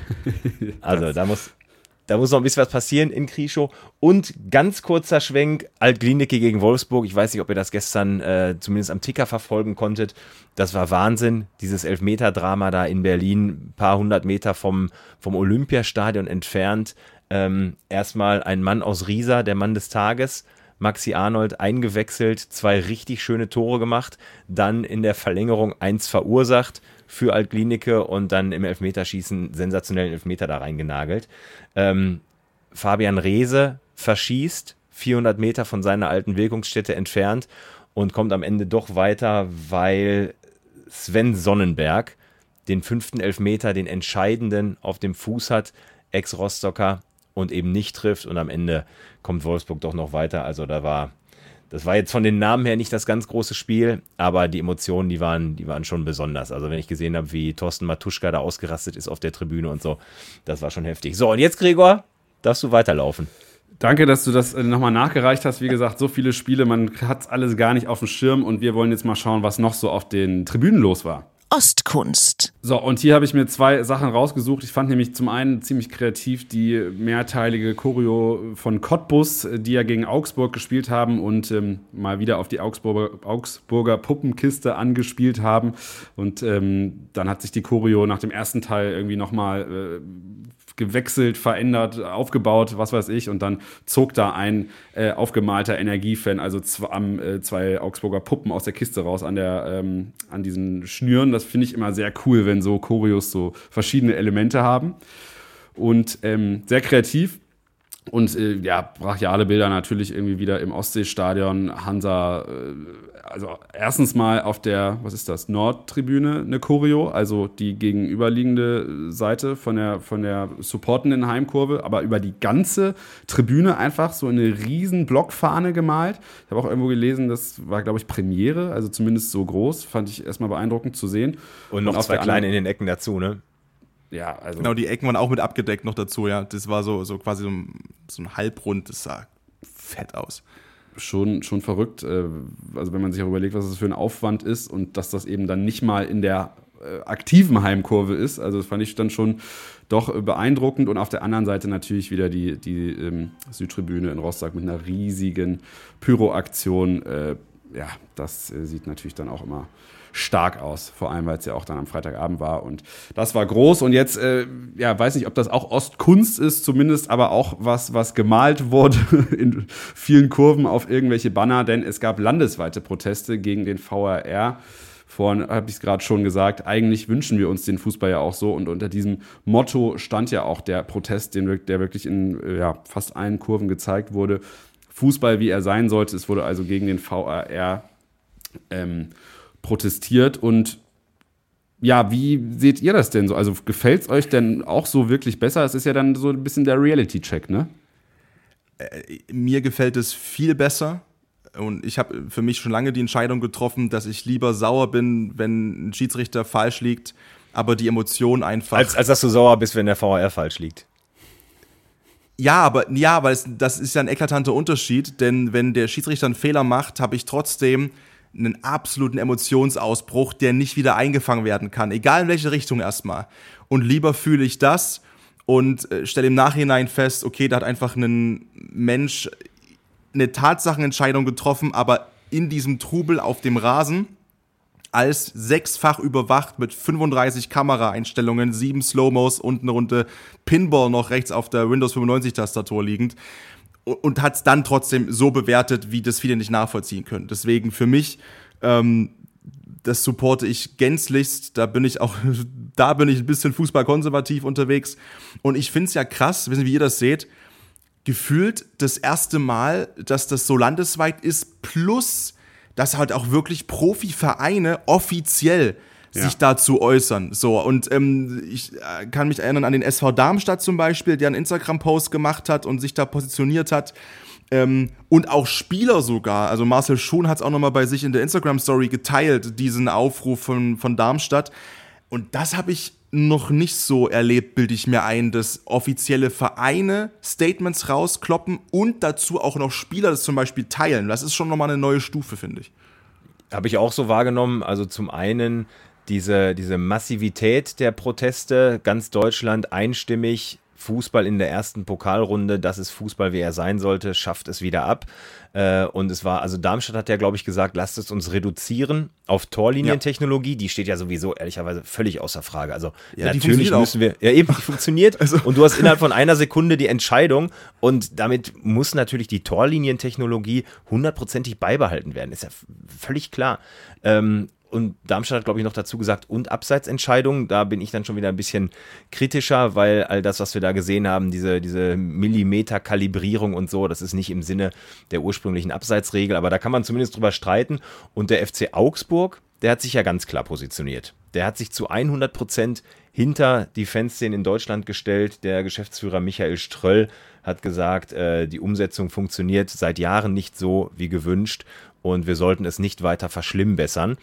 Also da muss... Da muss noch ein bisschen was passieren in Krieschow. Und ganz kurzer Schwenk, Alt-Glienicke gegen Wolfsburg. Ich weiß nicht, ob ihr das gestern äh, zumindest am Ticker verfolgen konntet. Das war Wahnsinn, dieses Elfmeter-Drama da in Berlin, ein paar hundert Meter vom, vom Olympiastadion entfernt. Ähm, erstmal ein Mann aus Riesa, der Mann des Tages, Maxi Arnold, eingewechselt, zwei richtig schöne Tore gemacht, dann in der Verlängerung eins verursacht für Alt-Glienicke und dann im Elfmeterschießen sensationellen Elfmeter da reingenagelt. Ähm, Fabian Reese verschießt, vierhundert Meter von seiner alten Wirkungsstätte entfernt und kommt am Ende doch weiter, weil Sven Sonnenberg den fünften Elfmeter, den entscheidenden, auf dem Fuß hat, Ex-Rostocker, und eben nicht trifft und am Ende kommt Wolfsburg doch noch weiter. Also da war, das war jetzt von den Namen her nicht das ganz große Spiel, aber die Emotionen, die waren, die waren schon besonders. Also wenn ich gesehen habe, wie Thorsten Matuschka da ausgerastet ist auf der Tribüne und so, das war schon heftig. So, und jetzt, Gregor, darfst du weiterlaufen. Danke, dass du das nochmal nachgereicht hast. Wie gesagt, so viele Spiele, man hat alles gar nicht auf dem Schirm und wir wollen jetzt mal schauen, was noch so auf den Tribünen los war. Ostkunst. So, und hier habe ich mir zwei Sachen rausgesucht. Ich fand nämlich zum einen ziemlich kreativ die mehrteilige Choreo von Cottbus, die ja gegen Augsburg gespielt haben und ähm, mal wieder auf die Augsburger, Augsburger Puppenkiste angespielt haben. Und ähm, dann hat sich die Choreo nach dem ersten Teil irgendwie nochmal äh, gewechselt, verändert, aufgebaut, was weiß ich. Und dann zog da ein äh, aufgemalter Energiefan, also zwei, äh, zwei Augsburger Puppen aus der Kiste raus an, der, ähm, an diesen Schnüren. Das finde ich immer sehr cool, wenn so Choreos so verschiedene Elemente haben. Und ähm, sehr kreativ. Und äh, ja, brachiale Bilder natürlich irgendwie wieder im Ostseestadion. Hansa, äh, also erstens mal auf der, was ist das, Nordtribüne eine Choreo, also die gegenüberliegende Seite von der, von der supportenden Heimkurve, aber über die ganze Tribüne einfach so eine riesen Blockfahne gemalt. Ich habe auch irgendwo gelesen, das war, glaube ich, Premiere, also zumindest so groß, fand ich erstmal beeindruckend zu sehen. Und noch Und zwei kleine in den Ecken dazu, ne? Ja, also. Genau, die Ecken waren auch mit abgedeckt noch dazu, ja. Das war so, so quasi so ein, so ein Halbrund, das sah fett aus. Schon, schon verrückt, also wenn man sich auch überlegt, was das für ein Aufwand ist und dass das eben dann nicht mal in der aktiven Heimkurve ist, also das fand ich dann schon doch beeindruckend und auf der anderen Seite natürlich wieder die, die ähm, Südtribüne in Rostock mit einer riesigen Pyroaktion, äh, ja, das äh, sieht natürlich dann auch immer stark aus, vor allem, weil es ja auch dann am Freitagabend war und das war groß und jetzt, äh, ja, weiß nicht, ob das auch Ostkunst ist, zumindest aber auch was, was gemalt wurde in vielen Kurven auf irgendwelche Banner, denn es gab landesweite Proteste gegen den V R R. Vorhin habe ich es gerade schon gesagt, eigentlich wünschen wir uns den Fußball ja auch so und unter diesem Motto stand ja auch der Protest, den, der wirklich in ja, fast allen Kurven gezeigt wurde. Fußball, wie er sein sollte, es wurde also gegen den V R R ähm, protestiert und ja, wie seht ihr das denn so? Also gefällt es euch denn auch so wirklich besser? Es ist ja dann so ein bisschen der Reality-Check, ne? Äh, mir gefällt es viel besser und ich habe für mich schon lange die Entscheidung getroffen, dass ich lieber sauer bin, wenn ein Schiedsrichter falsch liegt, aber die Emotion einfach... Als, als dass du sauer bist, wenn der V R R falsch liegt. Ja, aber ja, weil es, das ist ja ein eklatanter Unterschied, denn wenn der Schiedsrichter einen Fehler macht, habe ich trotzdem einen absoluten Emotionsausbruch, der nicht wieder eingefangen werden kann, egal in welche Richtung erstmal. Und lieber fühle ich das und äh, stelle im Nachhinein fest, okay, da hat einfach ein Mensch eine Tatsachenentscheidung getroffen, aber in diesem Trubel auf dem Rasen, als sechsfach überwacht mit fünfunddreißig Kameraeinstellungen, sieben Slow-Mos und eine Runde Pinball noch rechts auf der Windows fünfundneunzig-Tastatur liegend und hat es dann trotzdem so bewertet, wie das viele nicht nachvollziehen können. Deswegen für mich, ähm, das supporte ich gänzlichst, da bin ich auch, da bin ich ein bisschen fußballkonservativ unterwegs und ich finde es ja krass, wissen, wie ihr das seht, gefühlt das erste Mal, dass das so landesweit ist, plus dass halt auch wirklich Profivereine offiziell ja. sich dazu äußern. So, und ähm, ich äh, kann mich erinnern an den S V Darmstadt zum Beispiel, der einen Instagram-Post gemacht hat und sich da positioniert hat. Ähm, und auch Spieler sogar. Also Marcel Schon hat es auch nochmal bei sich in der Instagram-Story geteilt, diesen Aufruf von, von Darmstadt. Und das habe ich noch nicht so erlebt, bilde ich mir ein, dass offizielle Vereine Statements rauskloppen und dazu auch noch Spieler das zum Beispiel teilen. Das ist schon nochmal eine neue Stufe, finde ich. Habe ich auch so wahrgenommen. Also zum einen diese, diese Massivität der Proteste, ganz Deutschland einstimmig, Fußball in der ersten Pokalrunde, das ist Fußball, wie er sein sollte, schafft es wieder ab. Äh, und es war, also Darmstadt hat ja, glaube ich, gesagt, lasst es uns reduzieren auf Torlinientechnologie. Ja. Die steht ja sowieso ehrlicherweise völlig außer Frage. Also ja, natürlich müssen wir, ja eben, die funktioniert. Also. Und du hast innerhalb von einer Sekunde die Entscheidung und damit muss natürlich die Torlinientechnologie hundertprozentig beibehalten werden. Ist ja f- völlig klar. Ähm, Und Darmstadt hat, glaube ich, noch dazu gesagt, und Abseitsentscheidungen, da bin ich dann schon wieder ein bisschen kritischer, weil all das, was wir da gesehen haben, diese, diese Millimeter-Kalibrierung und so, das ist nicht im Sinne der ursprünglichen Abseitsregel, aber da kann man zumindest drüber streiten. Und der F C Augsburg, der hat sich ja ganz klar positioniert. Der hat sich zu hundert Prozent hinter die Fanszene in Deutschland gestellt. Der Geschäftsführer Michael Ströll hat gesagt, äh, die Umsetzung funktioniert seit Jahren nicht so wie gewünscht und wir sollten es nicht weiter verschlimmbessern.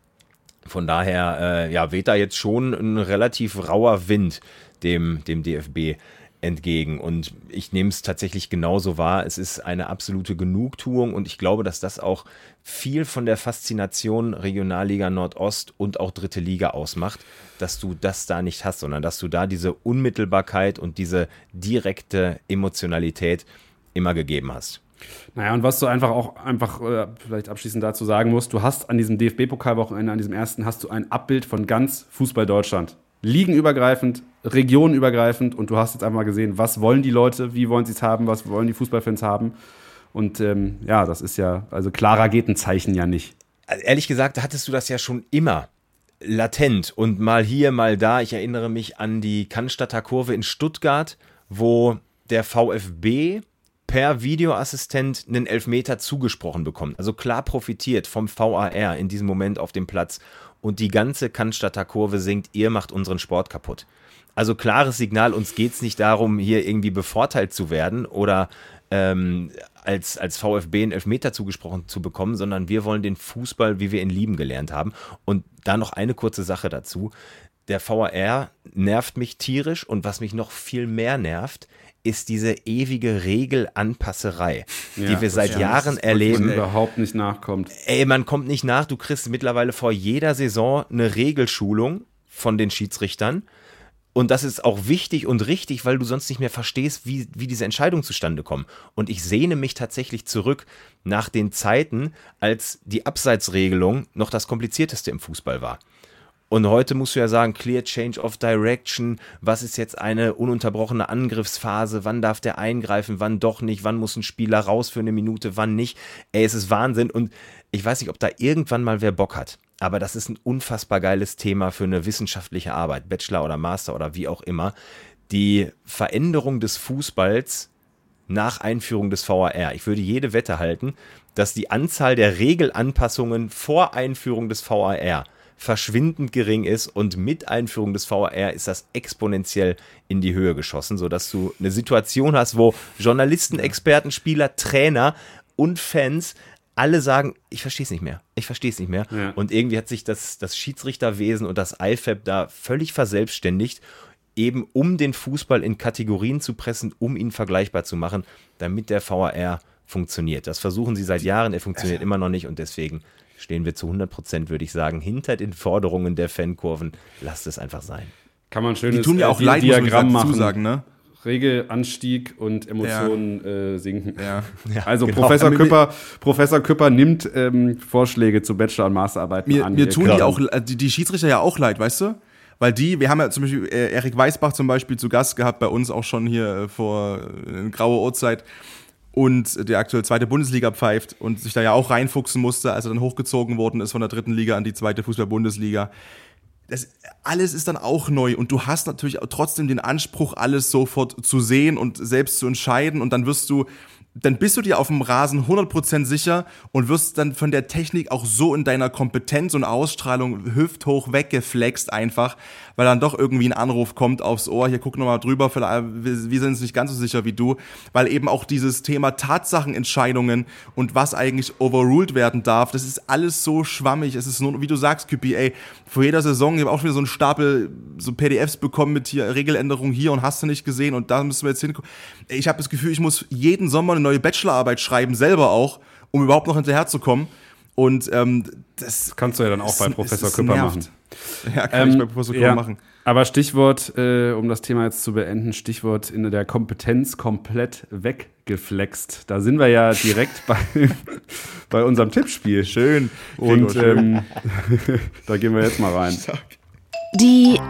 Von daher äh, ja, weht da jetzt schon ein relativ rauer Wind dem, dem D F B entgegen. Und ich nehme es tatsächlich genauso wahr. Es ist eine absolute Genugtuung und ich glaube, dass das auch viel von der Faszination Regionalliga Nordost und auch Dritte Liga ausmacht, dass du das da nicht hast, sondern dass du da diese Unmittelbarkeit und diese direkte Emotionalität immer gegeben hast. Naja, und was du einfach auch einfach äh, vielleicht abschließend dazu sagen musst, du hast an diesem D F B-Pokalwochenende, an diesem ersten, hast du ein Abbild von ganz Fußball Deutschland. Ligenübergreifend, regionenübergreifend und du hast jetzt einmal gesehen, was wollen die Leute, wie wollen sie es haben, was wollen die Fußballfans haben. Und ähm, ja, das ist ja, also klarer geht ein Zeichen ja nicht. Also ehrlich gesagt, hattest du das ja schon immer latent und mal hier, mal da. Ich erinnere mich an die Cannstatter Kurve in Stuttgart, wo der VfB per Videoassistent einen Elfmeter zugesprochen bekommt. Also klar profitiert vom V A R in diesem Moment auf dem Platz. Und die ganze Cannstatter Kurve singt, ihr macht unseren Sport kaputt. Also klares Signal, uns geht es nicht darum, hier irgendwie bevorteilt zu werden oder ähm, als, als VfB einen Elfmeter zugesprochen zu bekommen, sondern wir wollen den Fußball, wie wir ihn lieben gelernt haben. Und da noch eine kurze Sache dazu. Der V A R nervt mich tierisch und was mich noch viel mehr nervt, ist diese ewige Regelanpasserei, ja, die wir seit ja, Jahren das erleben. Man überhaupt nicht nachkommt. Ey, man kommt nicht nach. Du kriegst mittlerweile vor jeder Saison eine Regelschulung von den Schiedsrichtern. Und das ist auch wichtig und richtig, weil du sonst nicht mehr verstehst, wie, wie diese Entscheidungen zustande kommen. Und ich sehne mich tatsächlich zurück nach den Zeiten, als die Abseitsregelung noch das Komplizierteste im Fußball war. Und heute musst du ja sagen, clear change of direction, was ist jetzt eine ununterbrochene Angriffsphase, wann darf der eingreifen, wann doch nicht, wann muss ein Spieler raus für eine Minute, wann nicht. Ey, es ist Wahnsinn und ich weiß nicht, ob da irgendwann mal wer Bock hat, aber das ist ein unfassbar geiles Thema für eine wissenschaftliche Arbeit, Bachelor oder Master oder wie auch immer. Die Veränderung des Fußballs nach Einführung des V A R. Ich würde jede Wette halten, dass die Anzahl der Regelanpassungen vor Einführung des V A R verschwindend gering ist und mit Einführung des V A R ist das exponentiell in die Höhe geschossen, sodass du eine Situation hast, wo Journalisten, Experten, Spieler, Trainer und Fans alle sagen, ich verstehe es nicht mehr, ich verstehe es nicht mehr. Ja. Und irgendwie hat sich das, das Schiedsrichterwesen und das I F A B da völlig verselbstständigt. eben um den Fußball in Kategorien zu pressen, um ihn vergleichbar zu machen, damit der V A R funktioniert. Das versuchen sie seit Jahren, er funktioniert immer noch nicht und deswegen stehen wir zu hundert Prozent, würde ich sagen, hinter den Forderungen der Fankurven. Lasst es einfach sein. Kann man schönes die tun ja auch äh, leid, Diagramm muss man machen. Sagen, ne? Regelanstieg und Emotionen ja. äh, sinken. Ja. Ja, also genau. Professor Küpper, Professor Küpper nimmt ähm, Vorschläge zu Bachelor- und Masterarbeiten mir, an. Mir tun klar. die auch die, die Schiedsrichter ja auch leid, weißt du? Weil die, wir haben ja zum Beispiel äh, Erik Weißbach zum Beispiel zu Gast gehabt, bei uns auch schon hier äh, vor äh, grauer Uhrzeit und der aktuell zweite Bundesliga pfeift und sich da ja auch reinfuchsen musste, als er dann hochgezogen worden ist von der dritten Liga an die zweite Fußball-Bundesliga. Das alles ist dann auch neu und du hast natürlich trotzdem den Anspruch, alles sofort zu sehen und selbst zu entscheiden und dann wirst du, dann bist du dir auf dem Rasen hundert Prozent sicher und wirst dann von der Technik auch so in deiner Kompetenz und Ausstrahlung hüfthoch weggeflext einfach, weil dann doch irgendwie ein Anruf kommt aufs Ohr, hier guck nochmal drüber, wir sind uns nicht ganz so sicher wie du, weil eben auch dieses Thema Tatsachenentscheidungen und was eigentlich overruled werden darf, das ist alles so schwammig, es ist nur, wie du sagst, Küppi, ey, vor jeder Saison, ich habe auch wieder so einen Stapel so P D Fs bekommen mit hier Regeländerungen hier und hast du nicht gesehen und da müssen wir jetzt hingucken. Ich habe das Gefühl, ich muss jeden Sommer eine neue Bachelorarbeit schreiben, selber auch, um überhaupt noch hinterherzukommen. Und ähm, das kannst du ja dann auch bei Professor Küpper machen. Ja, kann ähm, ich bei Professor Küpper ja, machen. Aber Stichwort, äh, um das Thema jetzt zu beenden, Stichwort in der Kompetenz komplett weggeflext. Da sind wir ja direkt bei, bei unserem Tippspiel. Schön. Und ähm, da gehen wir jetzt mal rein. Die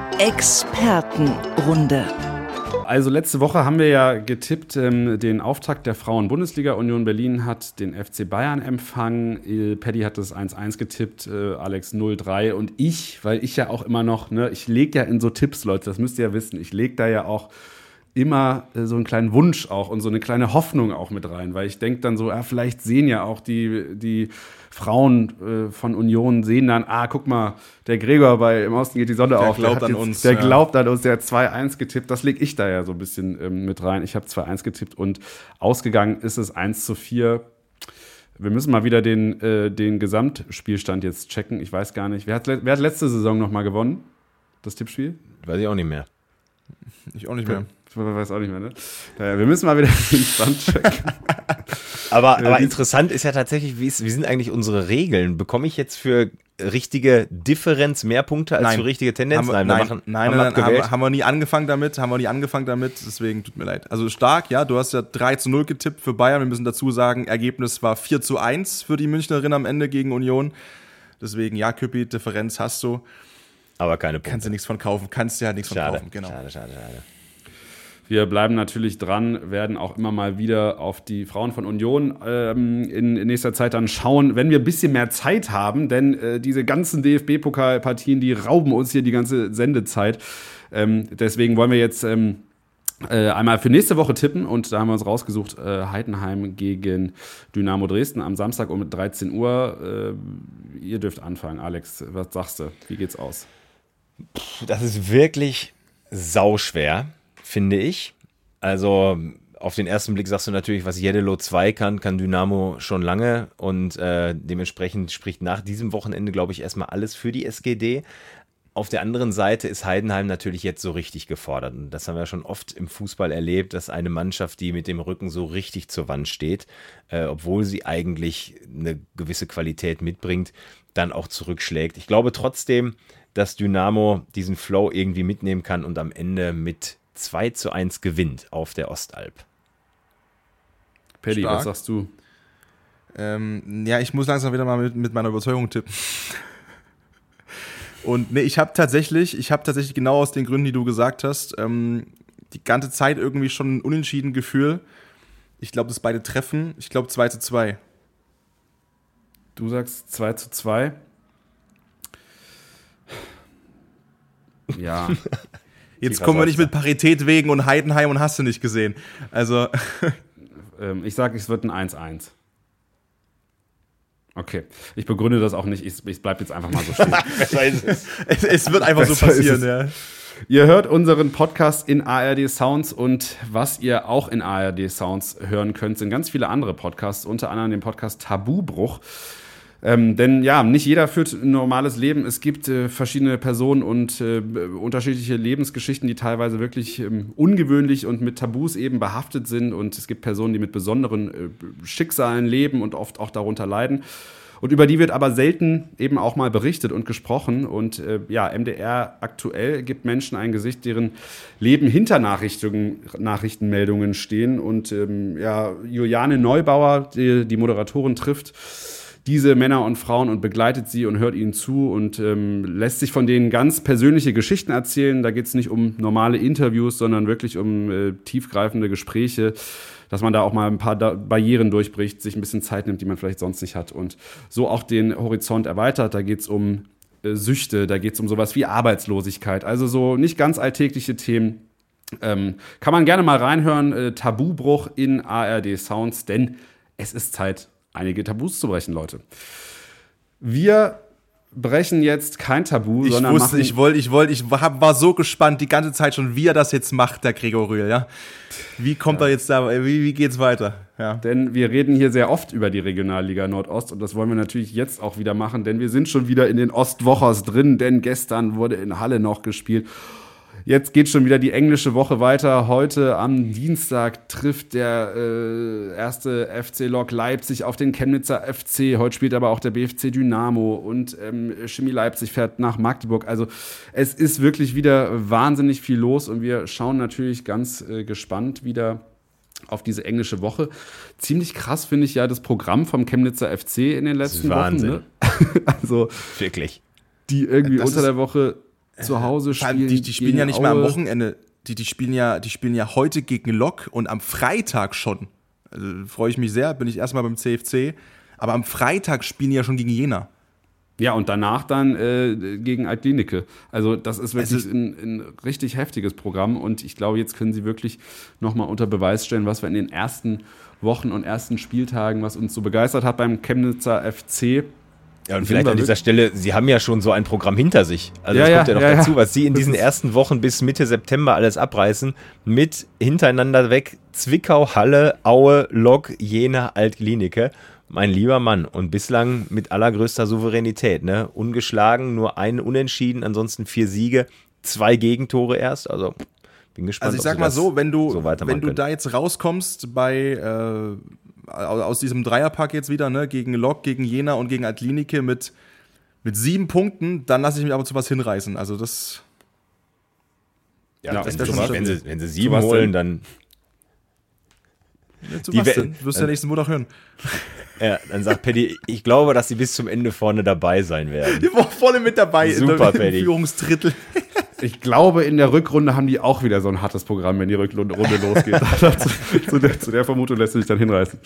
Expertenrunde. Also letzte Woche haben wir ja getippt, ähm, den Auftakt der Frauen-Bundesliga. Union Berlin hat den F C Bayern empfangen. Il Paddy hat das eins eins getippt, äh, Alex null drei. Und ich, weil ich ja auch immer noch, ne, ich lege ja in so Tipps, Leute, das müsst ihr ja wissen, ich lege da ja auch immer äh, so einen kleinen Wunsch auch und so eine kleine Hoffnung auch mit rein. Weil ich denke dann so, ja, vielleicht sehen ja auch die, die Frauen äh, von Union, sehen dann, ah, guck mal, der Gregor bei Im Osten geht die Sonne der auf. Glaubt der an jetzt, uns. Der ja. glaubt an uns, der hat zwei eins getippt. Das lege ich da ja so ein bisschen ähm, mit rein. Ich habe zwei eins getippt und ausgegangen ist es eins zu vier. Wir müssen mal wieder den, äh, den Gesamtspielstand jetzt checken. Ich weiß gar nicht. Wer hat, wer hat letzte Saison nochmal gewonnen? Das Tippspiel? Weiß ich auch nicht mehr. Ich auch nicht mehr. Ich weiß auch nicht mehr, ne? Wir müssen mal wieder den Stand checken. aber aber interessant ist ja tatsächlich, wie, ist, wie sind eigentlich unsere Regeln? Bekomme ich jetzt für richtige Differenz mehr Punkte als nein. für richtige Tendenz? Wir, nein, nein, machen, nein, haben, nein, wir haben, haben wir nie angefangen damit, haben wir nie angefangen damit, deswegen tut mir leid. Also stark, ja, du hast ja drei zu null getippt für Bayern, wir müssen dazu sagen, Ergebnis war vier zu eins für die Münchnerin am Ende gegen Union. Deswegen, ja, Küppi, Differenz hast du. Aber keine Punkte. Kannst du nichts von kaufen, kannst du ja nichts schade, von kaufen, genau. Schade, schade, schade. Wir bleiben natürlich dran, werden auch immer mal wieder auf die Frauen von Union ähm, in, in nächster Zeit dann schauen, wenn wir ein bisschen mehr Zeit haben, denn äh, diese ganzen D F B-Pokalpartien, die rauben uns hier die ganze Sendezeit. Ähm, deswegen wollen wir jetzt ähm, äh, einmal für nächste Woche tippen und da haben wir uns rausgesucht, äh, Heidenheim gegen Dynamo Dresden am Samstag um dreizehn Uhr. Äh, ihr dürft anfangen, Alex, was sagst du? Wie geht's aus? Das ist wirklich sauschwer, finde ich. Also auf den ersten Blick sagst du natürlich, was Jeddelo zwei kann, kann Dynamo schon lange und äh, dementsprechend spricht nach diesem Wochenende, glaube ich, erstmal alles für die S G D. Auf der anderen Seite ist Heidenheim natürlich jetzt so richtig gefordert und das haben wir schon oft im Fußball erlebt, dass eine Mannschaft, die mit dem Rücken so richtig zur Wand steht, äh, obwohl sie eigentlich eine gewisse Qualität mitbringt, dann auch zurückschlägt. Ich glaube trotzdem, dass Dynamo diesen Flow irgendwie mitnehmen kann und am Ende mit zwei zu eins gewinnt auf der Ostalb. Paddy, was sagst du? Ähm, ja, ich muss langsam wieder mal mit, mit meiner Überzeugung tippen. Und nee, ich habe tatsächlich, ich habe tatsächlich genau aus den Gründen, die du gesagt hast, ähm, die ganze Zeit irgendwie schon ein unentschieden Gefühl. Ich glaube, dass beide treffen. Ich glaube zwei zu zwei. Du sagst zwei zu zwei. Ja. Jetzt kommen wir nicht mit Parität wegen und Heidenheim und hast du nicht gesehen. Also. ähm, ich sage, es wird ein eins eins. Okay. Ich begründe das auch nicht. Ich, ich bleibe jetzt einfach mal so stehen. es, es wird einfach so passieren, ja. Ihr hört unseren Podcast in A R D Sounds und was ihr auch in A R D Sounds hören könnt, sind ganz viele andere Podcasts, unter anderem den Podcast Tabubruch. Ähm, denn ja, nicht jeder führt ein normales Leben. Es gibt äh, verschiedene Personen und äh, unterschiedliche Lebensgeschichten, die teilweise wirklich ähm, ungewöhnlich und mit Tabus eben behaftet sind. Und es gibt Personen, die mit besonderen äh, Schicksalen leben und oft auch darunter leiden. Und über die wird aber selten eben auch mal berichtet und gesprochen. Und äh, ja, M D R aktuell gibt Menschen ein Gesicht, deren Leben hinter Nachrichten, Nachrichtenmeldungen stehen. Und ähm, ja, Juliane Neubauer, die, die Moderatorin, trifft diese Männer und Frauen und begleitet sie und hört ihnen zu und ähm, lässt sich von denen ganz persönliche Geschichten erzählen. Da geht es nicht um normale Interviews, sondern wirklich um äh, tiefgreifende Gespräche, dass man da auch mal ein paar da- Barrieren durchbricht, sich ein bisschen Zeit nimmt, die man vielleicht sonst nicht hat und so auch den Horizont erweitert. Da geht es um äh, Süchte, da geht es um sowas wie Arbeitslosigkeit, also so nicht ganz alltägliche Themen. Ähm, kann man gerne mal reinhören, äh, Tabubruch in A R D Sounds, denn es ist Zeit, einige Tabus zu brechen, Leute. Wir brechen jetzt kein Tabu, ich sondern wusste, machen... Ich wollte, ich wollte, ich war, war so gespannt die ganze Zeit schon, wie er das jetzt macht, der Gregor Rühl, ja. Wie kommt ja. er jetzt da, wie, wie geht's weiter? Ja. Denn wir reden hier sehr oft über die Regionalliga Nordost und das wollen wir natürlich jetzt auch wieder machen, denn wir sind schon wieder in den Ostwochers drin, denn gestern wurde in Halle noch gespielt. Jetzt geht schon wieder die englische Woche weiter. Heute am Dienstag trifft der äh, erste F C Lok Leipzig auf den Chemnitzer F C. Heute spielt aber auch der B F C Dynamo und ähm, Chemie Leipzig fährt nach Magdeburg. Also es ist wirklich wieder wahnsinnig viel los und wir schauen natürlich ganz äh, gespannt wieder auf diese englische Woche. Ziemlich krass finde ich ja das Programm vom Chemnitzer F C in den letzten Wochen. Ne? Also wirklich. Die irgendwie das unter der Woche zu Hause spielen. Die, die spielen ja nicht mehr am Wochenende. Die, die, spielen ja, die spielen ja heute gegen Lok und am Freitag schon. Also freue ich mich sehr, bin ich erstmal beim C F C. Aber am Freitag spielen die ja schon gegen Jena. Ja, und danach dann äh, gegen Altlinike. Also das ist wirklich also, ein, ein richtig heftiges Programm. Und ich glaube, jetzt können sie wirklich nochmal unter Beweis stellen, was wir in den ersten Wochen und ersten Spieltagen, was uns so begeistert hat beim Chemnitzer F C. Ja, und vielleicht an dieser Stelle, Sie haben ja schon so ein Programm hinter sich. Also ja, das kommt ja, ja noch ja, dazu, ja. was Sie in diesen ersten Wochen bis Mitte September alles abreißen, mit hintereinander weg Zwickau, Halle, Aue, Lok, Jena, Altlinike. Mein lieber Mann. Und bislang mit allergrößter Souveränität. Ne? Ungeschlagen, nur ein Unentschieden, ansonsten vier Siege, zwei Gegentore erst. Also bin gespannt, also ich sag mal so, wenn du, so wenn du da jetzt rauskommst bei... Äh aus diesem Dreierpack jetzt wieder, ne, gegen Lok, gegen Jena und gegen Altlinike mit, mit sieben Punkten, dann lasse ich mich aber zu was hinreißen. Also das... Ja, ja wenn, das sie, schon wenn, sie, wenn sie sieben holen, dann... Ja, zu was denn? Wirst du ja nächsten Monat hören. Ja, dann sagt Paddy, ich glaube, dass sie bis zum Ende vorne dabei sein werden. Die waren vorne mit dabei. Super, in der Paddy. Führungsdrittel. Ich glaube, in der Rückrunde haben die auch wieder so ein hartes Programm, wenn die Rückrunde losgeht. zu, zu, der, zu der Vermutung lässt sich dann hinreißen.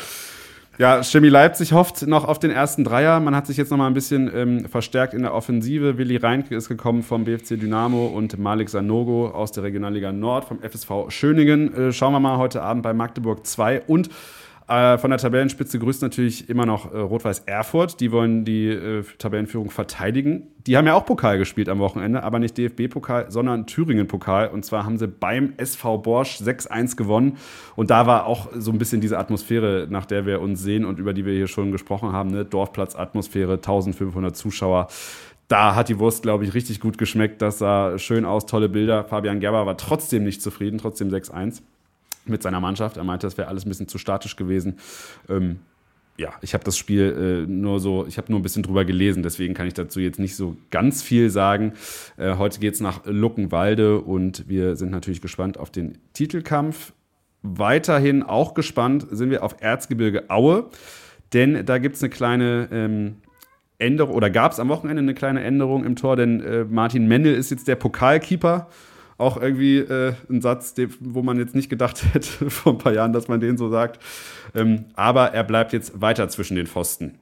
Ja, Chemie Leipzig hofft noch auf den ersten Dreier. Man hat sich jetzt noch mal ein bisschen ähm, verstärkt in der Offensive. Willi Reinke ist gekommen vom B F C Dynamo und Malik Sanogo aus der Regionalliga Nord vom F S V Schöningen. Äh, schauen wir mal heute Abend bei Magdeburg zwei. Und äh, von der Tabellenspitze grüßt natürlich immer noch äh, Rot-Weiß Erfurt. Die wollen die äh, Tabellenführung verteidigen. Die haben ja auch Pokal gespielt am Wochenende, aber nicht D F B-Pokal, sondern Thüringen-Pokal. Und zwar haben sie beim S V Borsch sechs eins gewonnen. Und da war auch so ein bisschen diese Atmosphäre, nach der wir uns sehen und über die wir hier schon gesprochen haben. Ne? Dorfplatz-Atmosphäre, eintausendfünfhundert Zuschauer. Da hat die Wurst, glaube ich, richtig gut geschmeckt. Das sah schön aus, tolle Bilder. Fabian Gerber war trotzdem nicht zufrieden, trotzdem sechs eins mit seiner Mannschaft. Er meinte, das wäre alles ein bisschen zu statisch gewesen. Ähm, Ja, ich habe das Spiel äh, nur so, ich habe nur ein bisschen drüber gelesen, deswegen kann ich dazu jetzt nicht so ganz viel sagen. Äh, heute geht es nach Luckenwalde und wir sind natürlich gespannt auf den Titelkampf. Weiterhin auch gespannt sind wir auf Erzgebirge Aue, denn da gibt es eine kleine ähm, Änderung, oder gab es am Wochenende eine kleine Änderung im Tor, denn äh, Martin Mendel ist jetzt der Pokalkeeper. Auch irgendwie äh, ein Satz, den, wo man jetzt nicht gedacht hätte vor ein paar Jahren, dass man den so sagt. Ähm, aber er bleibt jetzt weiter zwischen den Pfosten.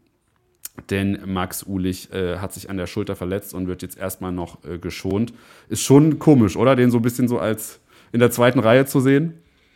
Denn Max Uhlich äh, hat sich an der Schulter verletzt und wird jetzt erstmal noch äh, geschont. Ist schon komisch, oder? Den so ein bisschen so als in der zweiten Reihe zu sehen.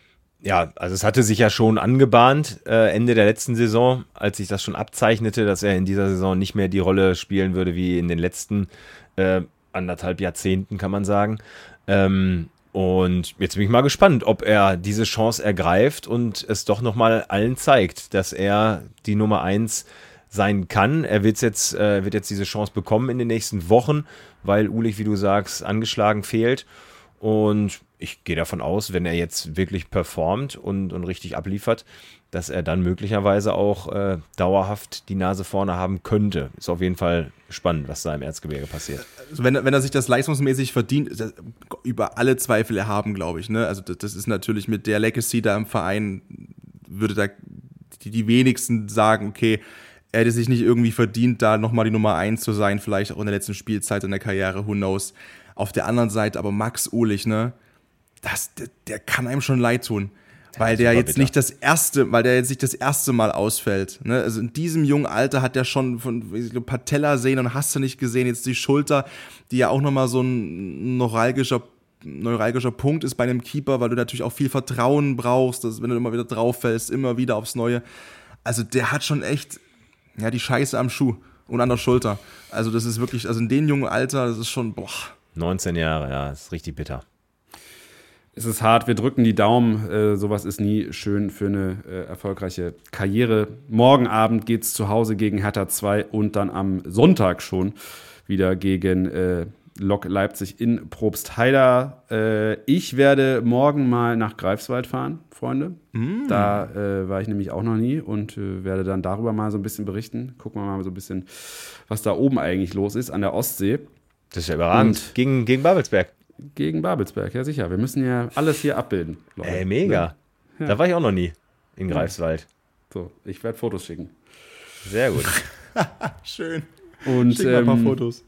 Ja, also es hatte sich ja schon angebahnt, äh, Ende der letzten Saison, als sich das schon abzeichnete, dass er in dieser Saison nicht mehr die Rolle spielen würde wie in den letzten äh, anderthalb Jahrzehnten, kann man sagen. Ähm, und jetzt bin ich mal gespannt, ob er diese Chance ergreift und es doch nochmal allen zeigt, dass er die Nummer eins sein kann. Er wird's jetzt, äh, wird jetzt diese Chance bekommen in den nächsten Wochen, weil Ulich, wie du sagst, angeschlagen fehlt. Und ich gehe davon aus, wenn er jetzt wirklich performt und, und richtig abliefert, dass er dann möglicherweise auch äh, dauerhaft die Nase vorne haben könnte. Ist auf jeden Fall spannend, was da im Erzgebirge passiert. Also wenn, wenn er sich das leistungsmäßig verdient, ist das über alle Zweifel erhaben, glaube ich. Ne? Also das, das ist natürlich mit der Legacy da im Verein, würde da die, die wenigsten sagen, okay, er hätte sich nicht irgendwie verdient, da nochmal die Nummer eins zu sein, vielleicht auch in der letzten Spielzeit in der Karriere, who knows. Auf der anderen Seite aber Max Ulich, ne, das, der, der kann einem schon leid tun, weil der jetzt bitter. nicht das erste, weil der jetzt nicht das erste Mal ausfällt. Ne? Also in diesem jungen Alter hat der schon von Patellasehnen und hast du nicht gesehen, jetzt die Schulter, die ja auch nochmal so ein neuralgischer, neuralgischer Punkt ist bei einem Keeper, weil du natürlich auch viel Vertrauen brauchst, dass wenn du immer wieder drauf fällst, immer wieder aufs Neue. Also der hat schon echt ja, die Scheiße am Schuh und an der Schulter. Also das ist wirklich, also in dem jungen Alter, das ist schon, boah. neunzehn Jahre, ja, ist richtig bitter. Es ist hart, wir drücken die Daumen. Äh, sowas ist nie schön für eine äh, erfolgreiche Karriere. Morgen Abend geht es zu Hause gegen Hertha zwei und dann am Sonntag schon wieder gegen äh, Lok Leipzig in Probstheida. Äh, ich werde morgen mal nach Greifswald fahren, Freunde. Mm. Da äh, war ich nämlich auch noch nie und äh, werde dann darüber mal so ein bisschen berichten. Gucken wir mal so ein bisschen, was da oben eigentlich los ist an der Ostsee. Das ist ja überragend. Und gegen, gegen Babelsberg. Gegen Babelsberg, ja sicher. Wir müssen ja alles hier abbilden. Leute. Ey, mega. Ja. Da war ich auch noch nie in Greifswald. So, ich werde Fotos schicken. Sehr gut. Schön. Und schick mal ein paar ähm, Fotos.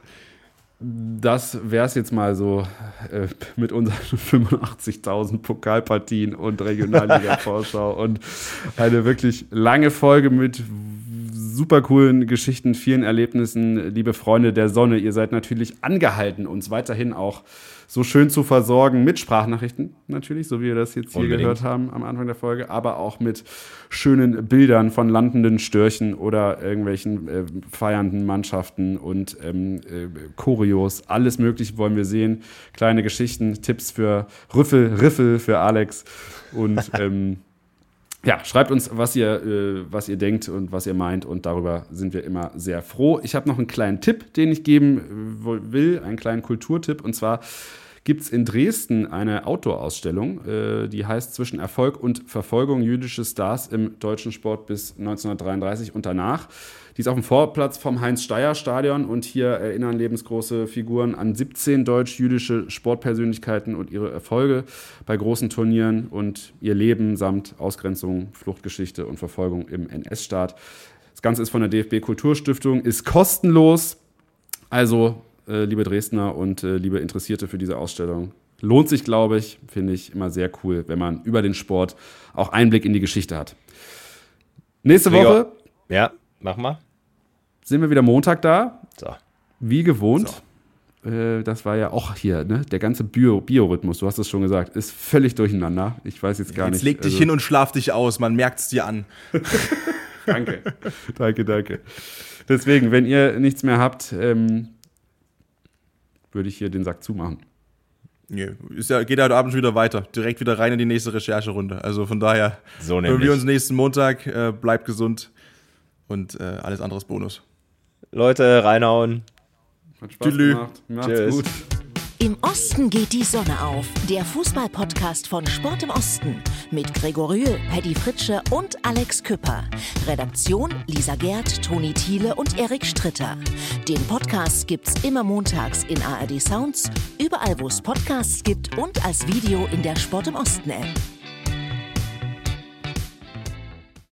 Das wäre es jetzt mal so äh, mit unseren fünfundachtzigtausend Pokalpartien und Regionalliga-Vorschau und eine wirklich lange Folge mit super coolen Geschichten, vielen Erlebnissen. Liebe Freunde der Sonne, ihr seid natürlich angehalten, uns weiterhin auch so schön zu versorgen mit Sprachnachrichten natürlich, so wie wir das jetzt hier Unbedingt. gehört haben am Anfang der Folge, aber auch mit schönen Bildern von landenden Störchen oder irgendwelchen äh, feiernden Mannschaften und ähm, äh, Choreos. Alles Mögliche wollen wir sehen. Kleine Geschichten, Tipps für Rüffel, Riffel für Alex und ähm, ja, schreibt uns, was ihr, äh, was ihr denkt und was ihr meint und darüber sind wir immer sehr froh. Ich habe noch einen kleinen Tipp, den ich geben will, einen kleinen Kulturtipp und zwar gibt es in Dresden eine Outdoor-Ausstellung, äh, die heißt Zwischen Erfolg und Verfolgung jüdische Stars im deutschen Sport bis neunzehnhundertdreiunddreißig und danach. Die ist auf dem Vorplatz vom Heinz-Steier-Stadion und hier erinnern lebensgroße Figuren an siebzehn deutsch-jüdische Sportpersönlichkeiten und ihre Erfolge bei großen Turnieren und ihr Leben samt Ausgrenzung, Fluchtgeschichte und Verfolgung im N S-Staat. Das Ganze ist von der D F B-Kulturstiftung, ist kostenlos. Also, äh, liebe Dresdner und äh, liebe Interessierte für diese Ausstellung, lohnt sich, glaube ich, finde ich immer sehr cool, wenn man über den Sport auch Einblick in die Geschichte hat. Nächste Woche. Ja, mach mal. Sind wir wieder Montag da, so. Wie gewohnt. So. Äh, das war ja auch hier, ne? Der ganze Bio- Biorhythmus, du hast es schon gesagt, ist völlig durcheinander. Ich weiß jetzt gar jetzt nicht. Jetzt leg dich also, hin und schlaf dich aus, man merkt es dir an. Danke, danke, danke. Deswegen, wenn ihr nichts mehr habt, ähm, würde ich hier den Sack zumachen. Nee, ist ja, geht ja heute Abend schon wieder weiter. Direkt wieder rein in die nächste Rechercherunde. Also von daher, so hören wir uns nächsten Montag. Äh, bleibt gesund. Und äh, alles andere ist Bonus. Leute, reinhauen. Hat Spaß Tschüss. gemacht. Macht's Tschüss. gut. Im Osten geht die Sonne auf. Der Fußball-Podcast von Sport im Osten. Mit Gregor Rühl, Paddy Fritsche und Alex Küpper. Redaktion Lisa Gerd, Toni Thiele und Erik Stritter. Den Podcast gibt's immer montags in A R D Sounds, überall wo es Podcasts gibt und als Video in der Sport im Osten App.